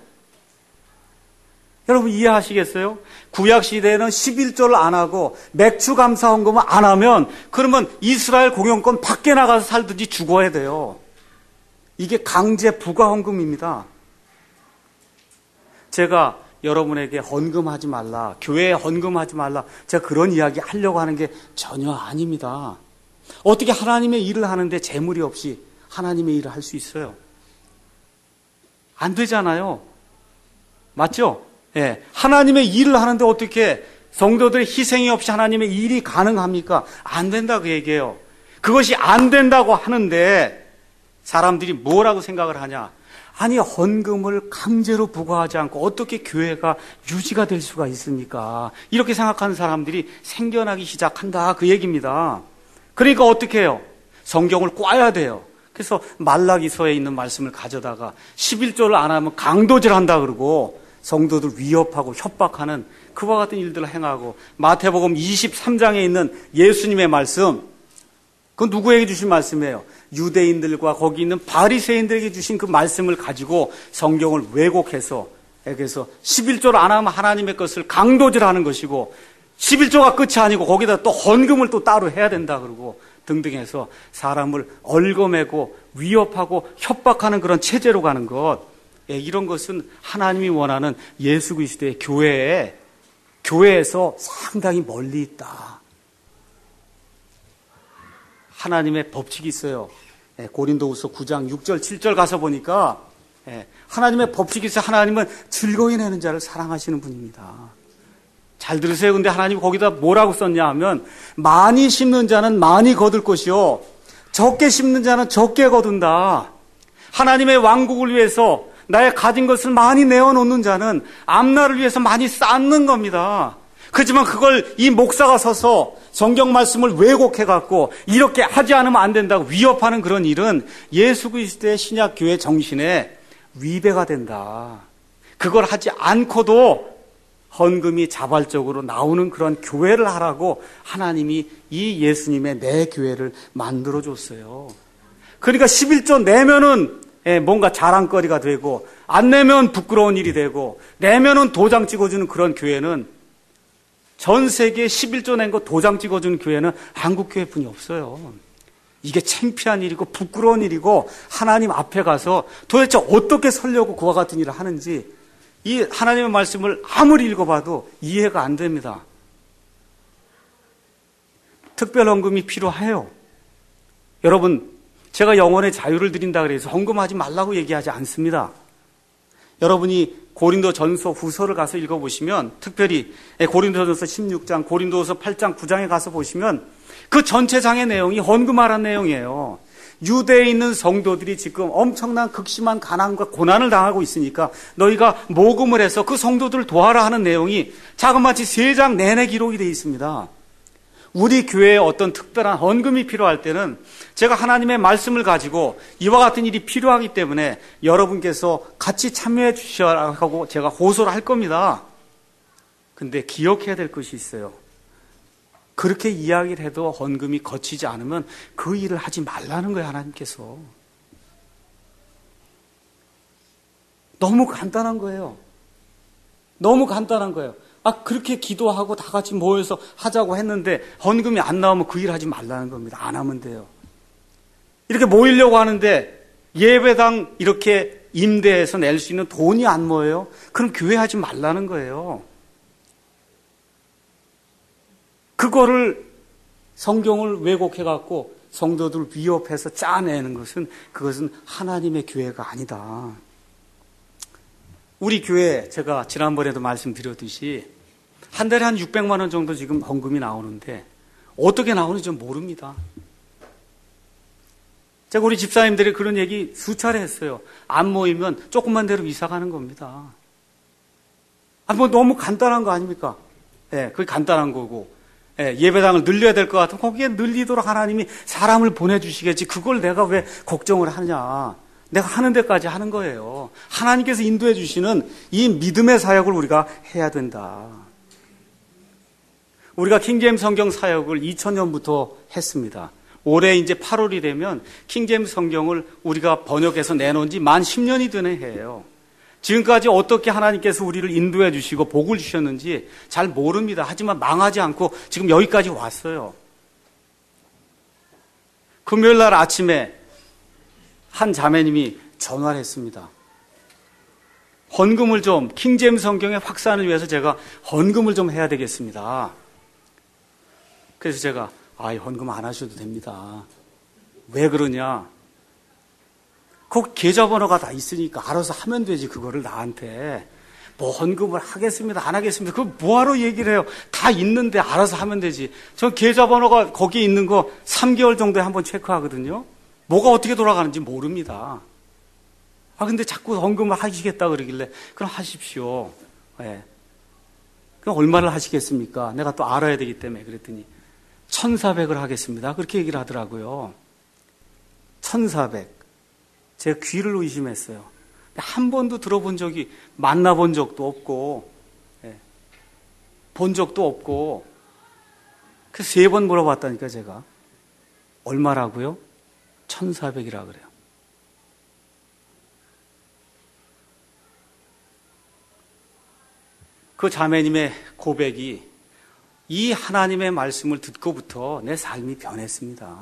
여러분 이해하시겠어요? 구약시대에는 십일조를 안 하고 맥주감사헌금을 안 하면 그러면 이스라엘 공영권 밖에 나가서 살든지 죽어야 돼요. 이게 강제 부과헌금입니다. 제가 여러분에게 헌금하지 말라, 교회에 헌금하지 말라, 제가 그런 이야기 하려고 하는 게 전혀 아닙니다. 어떻게 하나님의 일을 하는데 재물이 없이 하나님의 일을 할 수 있어요? 안 되잖아요. 맞죠? 예. 하나님의 일을 하는데 어떻게 성도들의 희생이 없이 하나님의 일이 가능합니까? 안 된다 그 얘기예요. 그것이 안 된다고 하는데 사람들이 뭐라고 생각을 하냐? 아니, 헌금을 강제로 부과하지 않고 어떻게 교회가 유지가 될 수가 있습니까? 이렇게 생각하는 사람들이 생겨나기 시작한다 그 얘기입니다. 그러니까 어떻게 해요? 성경을 꽈야 돼요. 그래서 말라기서에 있는 말씀을 가져다가 십일조를 안 하면 강도질한다 그러고 성도들 위협하고 협박하는 그와 같은 일들을 행하고, 마태복음 이십삼 장에 있는 예수님의 말씀, 그건 누구에게 주신 말씀이에요? 유대인들과 거기 있는 바리새인들에게 주신 그 말씀을 가지고 성경을 왜곡해서, 그래서 십일조를 안 하면 하나님의 것을 강도질하는 것이고 십일조가 끝이 아니고 거기다 또 헌금을 또 따로 해야 된다 그러고 등등 해서 사람을 얽어매고 위협하고 협박하는 그런 체제로 가는 것, 이런 것은 하나님이 원하는 예수 그리스도의 교회에, 교회에서 상당히 멀리 있다. 하나님의 법칙이 있어요. 고린도후서 구 장 육 절 칠 절 가서 보니까 하나님의 법칙이 있어요. 하나님은 즐거이 내는 자를 사랑하시는 분입니다. 잘 들으세요. 근데 하나님이 거기다 뭐라고 썼냐 하면, 많이 심는 자는 많이 거둘 것이요 적게 심는 자는 적게 거둔다. 하나님의 왕국을 위해서 나의 가진 것을 많이 내어놓는 자는 앞날을 위해서 많이 쌓는 겁니다. 그렇지만 그걸 이 목사가 서서 성경 말씀을 왜곡해갖고 이렇게 하지 않으면 안 된다고 위협하는 그런 일은 예수 그리스도의 신약 교회 정신에 위배가 된다. 그걸 하지 않고도 헌금이 자발적으로 나오는 그런 교회를 하라고 하나님이 이 예수님의 내 교회를 만들어줬어요. 그러니까 십일조 내면은 뭔가 자랑거리가 되고, 안 내면 부끄러운 일이 되고, 내면은 도장 찍어주는 그런 교회는, 전 세계에 십일조 낸 거 도장 찍어주는 교회는 한국 교회뿐이 없어요. 이게 창피한 일이고 부끄러운 일이고, 하나님 앞에 가서 도대체 어떻게 살려고 그와 같은 일을 하는지 이 하나님의 말씀을 아무리 읽어봐도 이해가 안 됩니다. 특별 헌금이 필요해요. 여러분, 제가 영혼의 자유를 드린다 그래서 헌금하지 말라고 얘기하지 않습니다. 여러분이 고린도전서 후서를 가서 읽어보시면, 특별히 고린도전서 십육 장, 고린도서 팔 장, 구 장에 가서 보시면 그 전체 장의 내용이 헌금하라는 내용이에요. 유대에 있는 성도들이 지금 엄청난 극심한 가난과 고난을 당하고 있으니까 너희가 모금을 해서 그 성도들을 도와라 하는 내용이 자그마치 세 장 내내 기록이 되어 있습니다. 우리 교회에 어떤 특별한 헌금이 필요할 때는 제가 하나님의 말씀을 가지고 이와 같은 일이 필요하기 때문에 여러분께서 같이 참여해 주시라고 제가 호소를 할 겁니다. 근데 기억해야 될 것이 있어요. 그렇게 이야기를 해도 헌금이 거치지 않으면 그 일을 하지 말라는 거예요, 하나님께서. 너무 간단한 거예요. 너무 간단한 거예요. 아, 그렇게 기도하고 다 같이 모여서 하자고 했는데 헌금이 안 나오면 그 일 하지 말라는 겁니다. 안 하면 돼요. 이렇게 모이려고 하는데 예배당 이렇게 임대해서 낼 수 있는 돈이 안 모여요? 그럼 교회 하지 말라는 거예요. 그거를 성경을 왜곡해갖고 성도들을 위협해서 짜내는 것은, 그것은 하나님의 교회가 아니다. 우리 교회, 제가 지난번에도 말씀드렸듯이 한 달에 한 육백만 원 정도 지금 헌금이 나오는데 어떻게 나오는지 좀 모릅니다. 제가 우리 집사님들이 그런 얘기 수차례 했어요. 안 모이면 조금만 대로 이사 가는 겁니다. 아, 뭐 너무 간단한 거 아닙니까? 예, 네, 그게 간단한 거고. 예, 예배당을 늘려야 될 것 같으면 거기에 늘리도록 하나님이 사람을 보내주시겠지. 그걸 내가 왜 걱정을 하냐. 내가 하는 데까지 하는 거예요. 하나님께서 인도해 주시는 이 믿음의 사역을 우리가 해야 된다. 우리가 킹제임스 성경 사역을 이천 년부터 했습니다. 올해 이제 팔월이 되면 킹제임스 성경을 우리가 번역해서 내놓은 지 만 십 년이 되는 해예요. 지금까지 어떻게 하나님께서 우리를 인도해 주시고 복을 주셨는지 잘 모릅니다. 하지만 망하지 않고 지금 여기까지 왔어요. 금요일 날 아침에 한 자매님이 전화를 했습니다. 헌금을 좀, 킹제임스 성경의 확산을 위해서 제가 헌금을 좀 해야 되겠습니다. 그래서 제가 아, 헌금 안 하셔도 됩니다. 왜 그러냐? 그 계좌번호가 다 있으니까 알아서 하면 되지. 그거를 나한테 뭐 헌금을 하겠습니다, 안 하겠습니다. 그거 뭐하러 얘기를 해요? 다 있는데 알아서 하면 되지. 저 계좌번호가 거기에 있는 거 삼 개월 정도에 한번 체크하거든요. 뭐가 어떻게 돌아가는지 모릅니다. 아, 근데 자꾸 헌금을 하시겠다 그러길래 그럼 하십시오. 네. 그럼 얼마를 하시겠습니까? 내가 또 알아야 되기 때문에 그랬더니 천사백을 하겠습니다. 그렇게 얘기를 하더라고요. 천사백. 제가 귀를 의심했어요. 한 번도 들어본 적이, 만나본 적도 없고, 예, 본 적도 없고, 그래서 세 번 물어봤다니까, 제가. 얼마라고요? 천사백이라 그래요. 그 자매님의 고백이 이 하나님의 말씀을 듣고부터 내 삶이 변했습니다.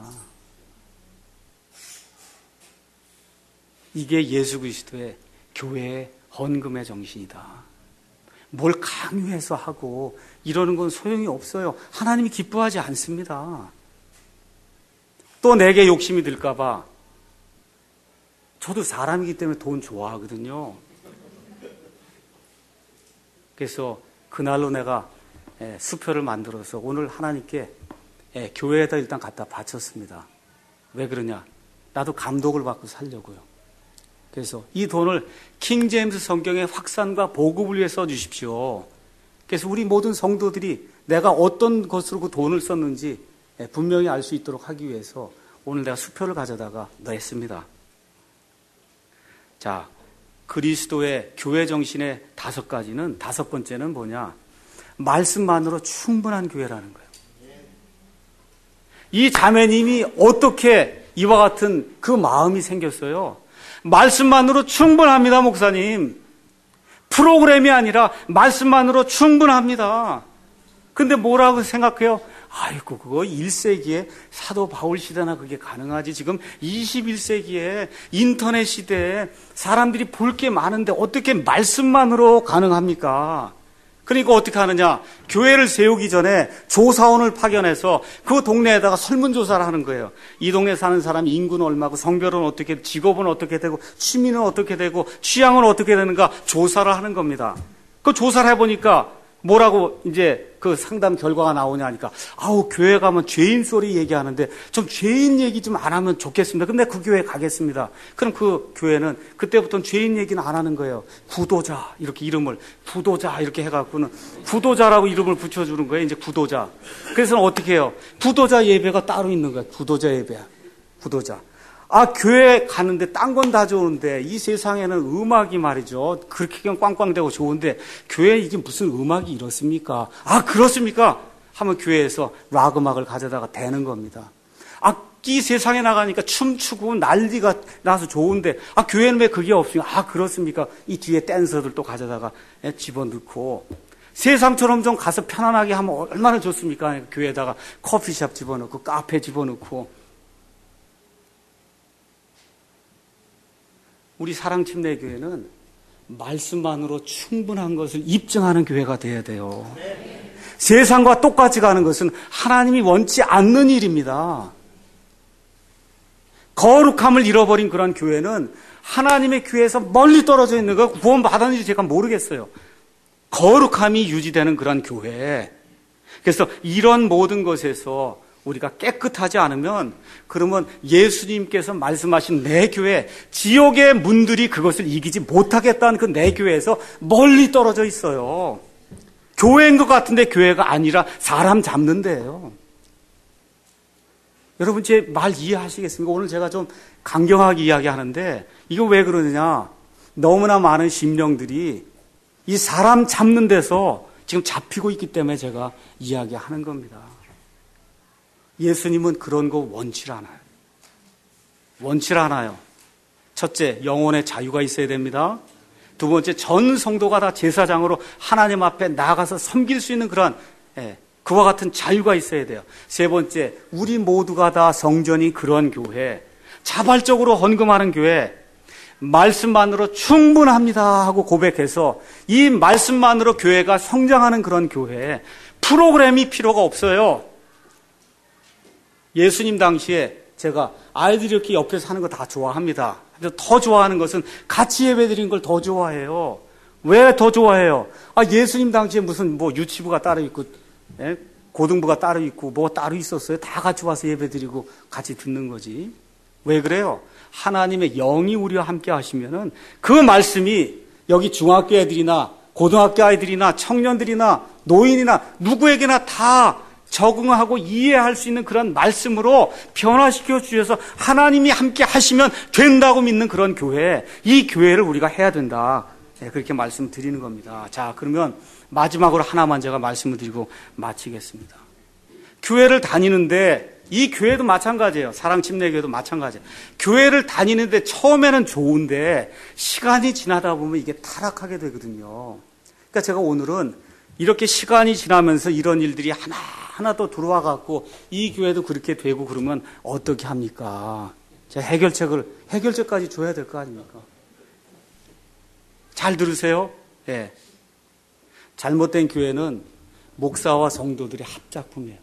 이게 예수 그리스도의 교회의 헌금의 정신이다. 뭘 강요해서 하고 이러는 건 소용이 없어요. 하나님이 기뻐하지 않습니다. 또 내게 욕심이 들까 봐. 저도 사람이기 때문에 돈 좋아하거든요. 그래서 그날로 내가 수표를 만들어서 오늘 하나님께 교회에다 일단 갖다 바쳤습니다. 왜 그러냐? 나도 감독을 받고 살려고요. 그래서 이 돈을 킹제임스 성경의 확산과 보급을 위해 써주십시오. 그래서 우리 모든 성도들이 내가 어떤 것으로 그 돈을 썼는지 분명히 알 수 있도록 하기 위해서 오늘 내가 수표를 가져다가 냈습니다. 자, 그리스도의 교회 정신의 다섯 가지는, 다섯 번째는 뭐냐? 말씀만으로 충분한 교회라는 거예요. 이 자매님이 어떻게 이와 같은 그 마음이 생겼어요? 말씀만으로 충분합니다, 목사님. 프로그램이 아니라 말씀만으로 충분합니다. 근데 뭐라고 생각해요? 아이고, 그거 일 세기에 사도 바울 시대나 그게 가능하지. 지금 이십일 세기에 인터넷 시대에 사람들이 볼 게 많은데 어떻게 말씀만으로 가능합니까? 그러니까 어떻게 하느냐? 교회를 세우기 전에 조사원을 파견해서 그 동네에다가 설문조사를 하는 거예요. 이 동네 사는 사람 인구는 얼마고, 성별은 어떻게, 직업은 어떻게 되고, 취미는 어떻게 되고, 취향은 어떻게 되는가 조사를 하는 겁니다. 그 조사를 해보니까 뭐라고 이제 그 상담 결과가 나오냐 하니까, 아우, 교회 가면 죄인 소리 얘기하는데 좀 죄인 얘기 좀 안 하면 좋겠습니다. 근데 그 교회 가겠습니다. 그럼 그 교회는 그때부터는 죄인 얘기는 안 하는 거예요. 구도자, 이렇게 이름을, 구도자 이렇게 해갖고는 구도자라고 이름을 붙여주는 거예요. 이제 구도자. 그래서 어떻게 해요? 구도자 예배가 따로 있는 거예요. 구도자 예배야. 구도자. 아, 교회 가는데 딴 건 다 좋은데 이 세상에는 음악이 말이죠. 그렇게 그냥 꽝꽝대고 좋은데 교회에 이게 무슨 음악이 이렇습니까? 아, 그렇습니까? 하면 교회에서 락 음악을 가져다가 대는 겁니다. 아, 이 세상에 나가니까 춤추고 난리가 나서 좋은데 아, 교회는 왜 그게 없습니까? 아, 그렇습니까? 이 뒤에 댄서들 또 가져다가 집어넣고 세상처럼 좀 가서 편안하게 하면 얼마나 좋습니까? 교회에다가 커피숍 집어넣고 카페 집어넣고. 우리 사랑침례교회는 말씀만으로 충분한 것을 입증하는 교회가 돼야 돼요. 네. 세상과 똑같이 가는 것은 하나님이 원치 않는 일입니다. 거룩함을 잃어버린 그런 교회는 하나님의 교회에서 멀리 떨어져 있는 거 구원 받았는지 제가 모르겠어요. 거룩함이 유지되는 그런 교회. 그래서 이런 모든 것에서 우리가 깨끗하지 않으면 그러면 예수님께서 말씀하신 내 교회, 지옥의 문들이 그것을 이기지 못하겠다는 그 내 교회에서 멀리 떨어져 있어요. 교회인 것 같은데 교회가 아니라 사람 잡는 데예요. 여러분 제 말 이해하시겠습니까? 오늘 제가 좀 강경하게 이야기하는데 이거 왜 그러느냐? 너무나 많은 심령들이 이 사람 잡는 데서 지금 잡히고 있기 때문에 제가 이야기하는 겁니다. 예수님은 그런 거 원치 않아요. 원치 않아요. 첫째, 영혼의 자유가 있어야 됩니다. 두 번째, 전 성도가 다 제사장으로 하나님 앞에 나가서 섬길 수 있는 그런 예, 그와 같은 자유가 있어야 돼요. 세 번째, 우리 모두가 다 성전이 그런 교회, 자발적으로 헌금하는 교회, 말씀만으로 충분합니다 하고 고백해서 이 말씀만으로 교회가 성장하는 그런 교회, 프로그램이 필요가 없어요. 예수님 당시에 제가 아이들이 이렇게 옆에서 하는 거 다 좋아합니다. 더 좋아하는 것은 같이 예배드리는 걸 더 좋아해요. 왜 더 좋아해요? 아, 예수님 당시에 무슨 뭐 유치부가 따로 있고, 예? 고등부가 따로 있고, 뭐 따로 있었어요? 다 같이 와서 예배드리고 같이 듣는 거지. 왜 그래요? 하나님의 영이 우리와 함께 하시면은 그 말씀이 여기 중학교 애들이나 고등학교 아이들이나 청년들이나 노인이나 누구에게나 다 적응하고 이해할 수 있는 그런 말씀으로 변화시켜 주셔서 하나님이 함께 하시면 된다고 믿는 그런 교회, 이 교회를 우리가 해야 된다. 네, 그렇게 말씀드리는 겁니다. 자, 그러면 마지막으로 하나만 제가 말씀을 드리고 마치겠습니다. 교회를 다니는데 이 교회도 마찬가지예요. 사랑침례교회도 마찬가지예요. 교회를 다니는데 처음에는 좋은데 시간이 지나다 보면 이게 타락하게 되거든요. 그러니까 제가 오늘은 이렇게 시간이 지나면서 이런 일들이 하나하나 또 들어와 갖고 이 교회도 그렇게 되고 그러면 어떻게 합니까? 제가 해결책을, 해결책까지 줘야 될 거 아닙니까? 잘 들으세요. 예. 잘못된 교회는 목사와 성도들의 합작품이에요.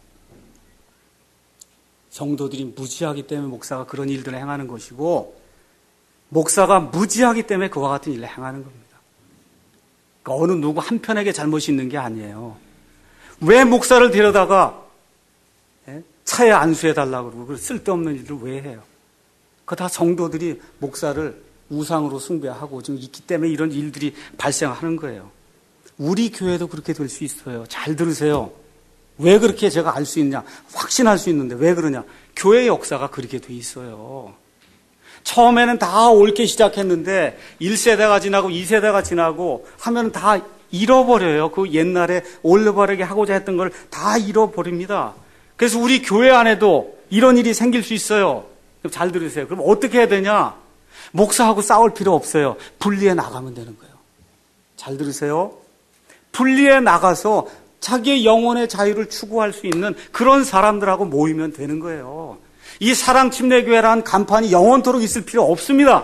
성도들이 무지하기 때문에 목사가 그런 일들을 행하는 것이고, 목사가 무지하기 때문에 그와 같은 일을 행하는 겁니다. 그러니까 어느 누구 한편에게 잘못이 있는 게 아니에요. 왜 목사를 데려다가 차에 안수해달라고 그러고 쓸데없는 일을 왜 해요? 그거 다 성도들이 목사를 우상으로 숭배하고 지금 있기 때문에 이런 일들이 발생하는 거예요. 우리 교회도 그렇게 될 수 있어요. 잘 들으세요. 왜 그렇게 제가 알 수 있냐? 확신할 수 있는데 왜 그러냐? 교회의 역사가 그렇게 돼 있어요. 처음에는 다 옳게 시작했는데 일 세대가 지나고 이 세대가 지나고 하면 다 잃어버려요. 그 옛날에 올바르게 하고자 했던 걸 다 잃어버립니다. 그래서 우리 교회 안에도 이런 일이 생길 수 있어요. 잘 들으세요. 그럼 어떻게 해야 되냐? 목사하고 싸울 필요 없어요. 분리해 나가면 되는 거예요. 잘 들으세요. 분리해 나가서 자기의 영혼의 자유를 추구할 수 있는 그런 사람들하고 모이면 되는 거예요. 이 사랑침례교회라는 간판이 영원토록 있을 필요 없습니다.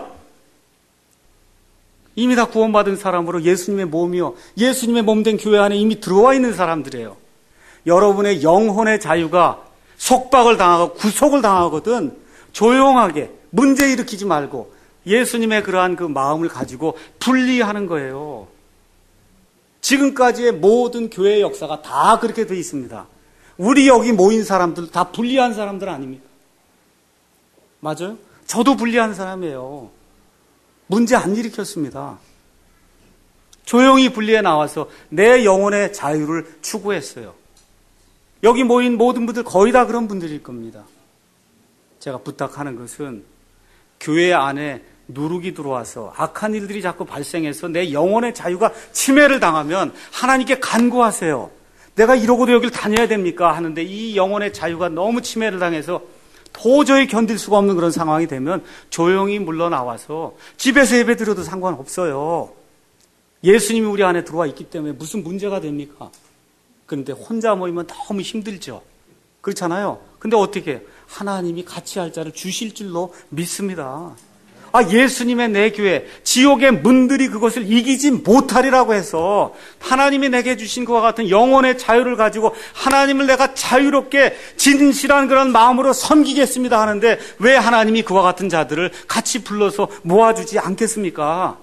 이미 다 구원받은 사람으로 예수님의 몸이요, 예수님의 몸된 교회 안에 이미 들어와 있는 사람들이에요. 여러분의 영혼의 자유가 속박을 당하고 구속을 당하거든 조용하게 문제 일으키지 말고 예수님의 그러한 그 마음을 가지고 분리하는 거예요. 지금까지의 모든 교회의 역사가 다 그렇게 돼 있습니다. 우리 여기 모인 사람들 다 분리한 사람들 아닙니까? 맞아요? 저도 분리한 사람이에요. 문제 안 일으켰습니다. 조용히 분리해 나와서 내 영혼의 자유를 추구했어요. 여기 모인 모든 분들 거의 다 그런 분들일 겁니다. 제가 부탁하는 것은 교회 안에 누룩이 들어와서 악한 일들이 자꾸 발생해서 내 영혼의 자유가 침해를 당하면 하나님께 간구하세요. 내가 이러고도 여길 다녀야 됩니까? 하는데 이 영혼의 자유가 너무 침해를 당해서 도저히 견딜 수가 없는 그런 상황이 되면 조용히 물러나와서 집에서 예배드려도 상관없어요. 예수님이 우리 안에 들어와 있기 때문에 무슨 문제가 됩니까? 그런데 혼자 모이면 너무 힘들죠. 그렇잖아요. 근데 어떻게 해요? 하나님이 같이 할 자를 주실 줄로 믿습니다. 아, 예수님의 내 교회, 지옥의 문들이 그것을 이기지 못하리라고 해서 하나님이 내게 주신 그와 같은 영혼의 자유를 가지고 하나님을 내가 자유롭게 진실한 그런 마음으로 섬기겠습니다 하는데 왜 하나님이 그와 같은 자들을 같이 불러서 모아주지 않겠습니까?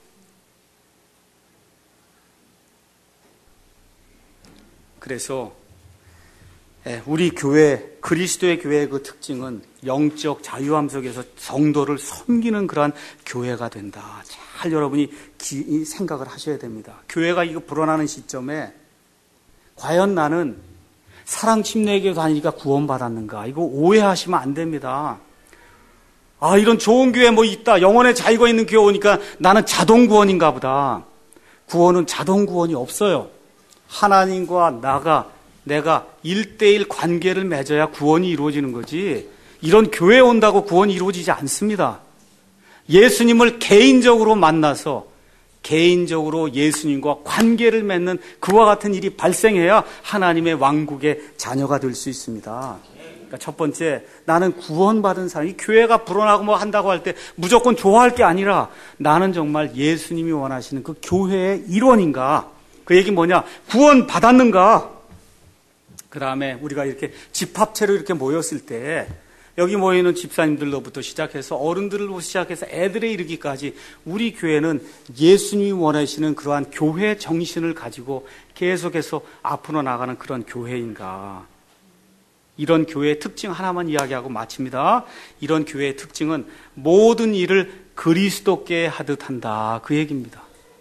그래서 우리 교회, 그리스도의 교회의 그 특징은 영적 자유함 속에서 성도를 섬기는 그러한 교회가 된다. 잘 여러분이 기, 생각을 하셔야 됩니다. 교회가 이거 불어나는 시점에 과연 나는 사랑 침례교회 다니니까 구원받았는가? 이거 오해하시면 안 됩니다. 아, 이런 좋은 교회 뭐 있다. 영혼의 자유가 있는 교회 오니까 나는 자동 구원인가 보다. 구원은 자동 구원이 없어요. 하나님과 나가, 내가 일대일 관계를 맺어야 구원이 이루어지는 거지. 이런 교회에 온다고 구원이 이루어지지 않습니다. 예수님을 개인적으로 만나서 개인적으로 예수님과 관계를 맺는 그와 같은 일이 발생해야 하나님의 왕국의 자녀가 될 수 있습니다. 그러니까 첫 번째, 나는 구원받은 사람, 이 교회가 불어나고 뭐 한다고 할 때 무조건 좋아할 게 아니라 나는 정말 예수님이 원하시는 그 교회의 일원인가? 그 얘기 뭐냐? 구원받았는가? 그 다음에 우리가 이렇게 집합체로 이렇게 모였을 때 여기 모이는 집사님들로부터 시작해서 어른들로 시작해서 애들에 이르기까지 우리 교회는 예수님이 원하시는 그러한 교회 정신을 가지고 계속해서 앞으로 나가는 그런 교회인가? 이런 교회의 특징 하나만 이야기하고 마칩니다. 이런 교회의 특징은 모든 일을 그리스도께 하듯 한다. 그 얘기입니다.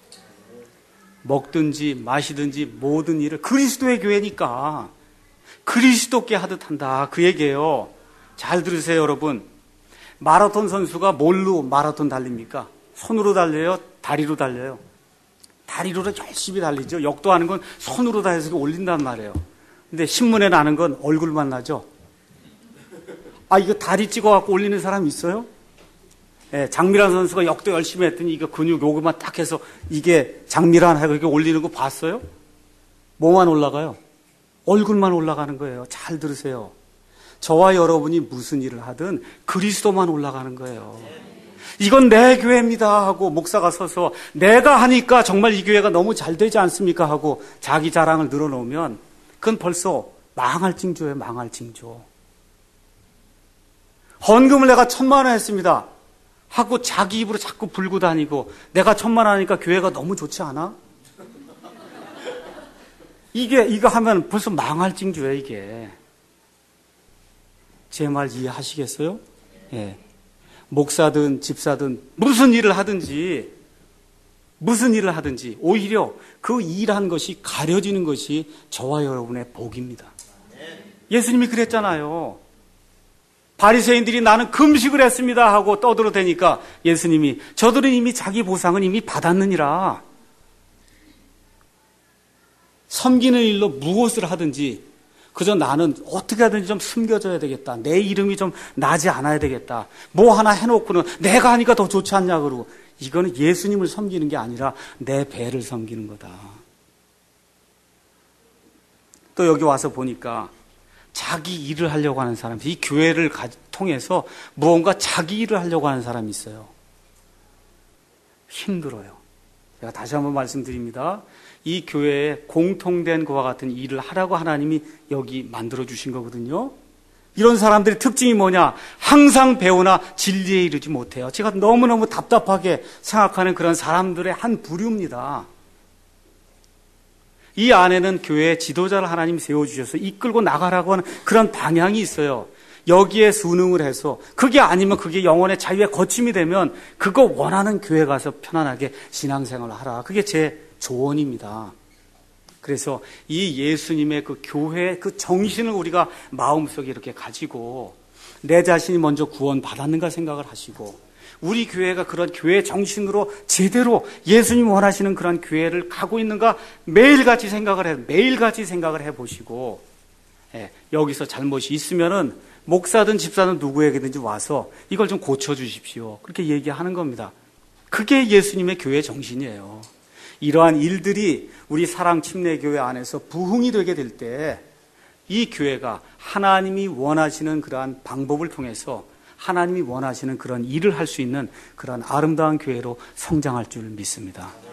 먹든지 마시든지 모든 일을 그리스도의 교회니까 그리스도께 하듯 한다. 그 얘기예요. 잘 들으세요, 여러분. 마라톤 선수가 뭘로 마라톤 달립니까? 손으로 달려요? 다리로 달려요? 다리로 열심히 달리죠. 역도하는 건 손으로 다 해서 올린단 말이에요. 근데 신문에 나는 건 얼굴만 나죠. 아, 이거 다리 찍어갖고 올리는 사람 있어요? 예, 장미란 선수가 역도 열심히 했더니 이거 근육 요거만 딱 해서 이게 장미란 하고 이렇게 올리는 거 봤어요? 뭐만 올라가요? 얼굴만 올라가는 거예요. 잘 들으세요. 저와 여러분이 무슨 일을 하든 그리스도만 올라가는 거예요. 이건 내 교회입니다 하고 목사가 서서 내가 하니까 정말 이 교회가 너무 잘 되지 않습니까 하고 자기 자랑을 늘어놓으면 그건 벌써 망할 징조예요. 망할 징조. 헌금을 내가 천만 원 했습니다 하고 자기 입으로 자꾸 불고 다니고 내가 천만 원 하니까 교회가 너무 좋지 않아? 이게 이거 하면 벌써 망할 징조예요. 이게. 제 말 이해하시겠어요? 예. 목사든 집사든 무슨 일을 하든지 무슨 일을 하든지 오히려 그 일한 것이 가려지는 것이 저와 여러분의 복입니다. 예수님이 그랬잖아요. 바리새인들이 나는 금식을 했습니다 하고 떠들어대니까 예수님이 저들은 이미 자기 보상은 이미 받았느니라. 섬기는 일로 무엇을 하든지 그저 나는 어떻게 하든지 좀 숨겨져야 되겠다. 내 이름이 좀 나지 않아야 되겠다. 뭐 하나 해놓고는 내가 하니까 더 좋지 않냐 그러고 이거는 예수님을 섬기는 게 아니라 내 배를 섬기는 거다. 또 여기 와서 보니까 자기 일을 하려고 하는 사람, 이 교회를 통해서 무언가 자기 일을 하려고 하는 사람이 있어요. 힘들어요. 제가 다시 한번 말씀드립니다. 이 교회에 공통된 그와 같은 일을 하라고 하나님이 여기 만들어주신 거거든요. 이런 사람들의 특징이 뭐냐? 항상 배우나 진리에 이르지 못해요. 제가 너무너무 답답하게 생각하는 그런 사람들의 한 부류입니다. 이 안에는 교회의 지도자를 하나님이 세워주셔서 이끌고 나가라고 하는 그런 방향이 있어요. 여기에 순응을 해서 그게 아니면 그게 영혼의 자유의 거침이 되면 그거 원하는 교회 가서 편안하게 신앙생활을 하라. 그게 제 조언입니다. 그래서 이 예수님의 그 교회의 그 정신을 우리가 마음속에 이렇게 가지고 내 자신이 먼저 구원받았는가 생각을 하시고 우리 교회가 그런 교회 정신으로 제대로 예수님 원하시는 그런 교회를 가고 있는가 매일같이 생각을 해 매일같이 생각을 해보시고 예, 여기서 잘못이 있으면은 목사든 집사든 누구에게든지 와서 이걸 좀 고쳐주십시오. 그렇게 얘기하는 겁니다. 그게 예수님의 교회 정신이에요. 이러한 일들이 우리 사랑침례교회 안에서 부흥이 되게 될 때 이 교회가 하나님이 원하시는 그러한 방법을 통해서 하나님이 원하시는 그런 일을 할 수 있는 그런 아름다운 교회로 성장할 줄 믿습니다.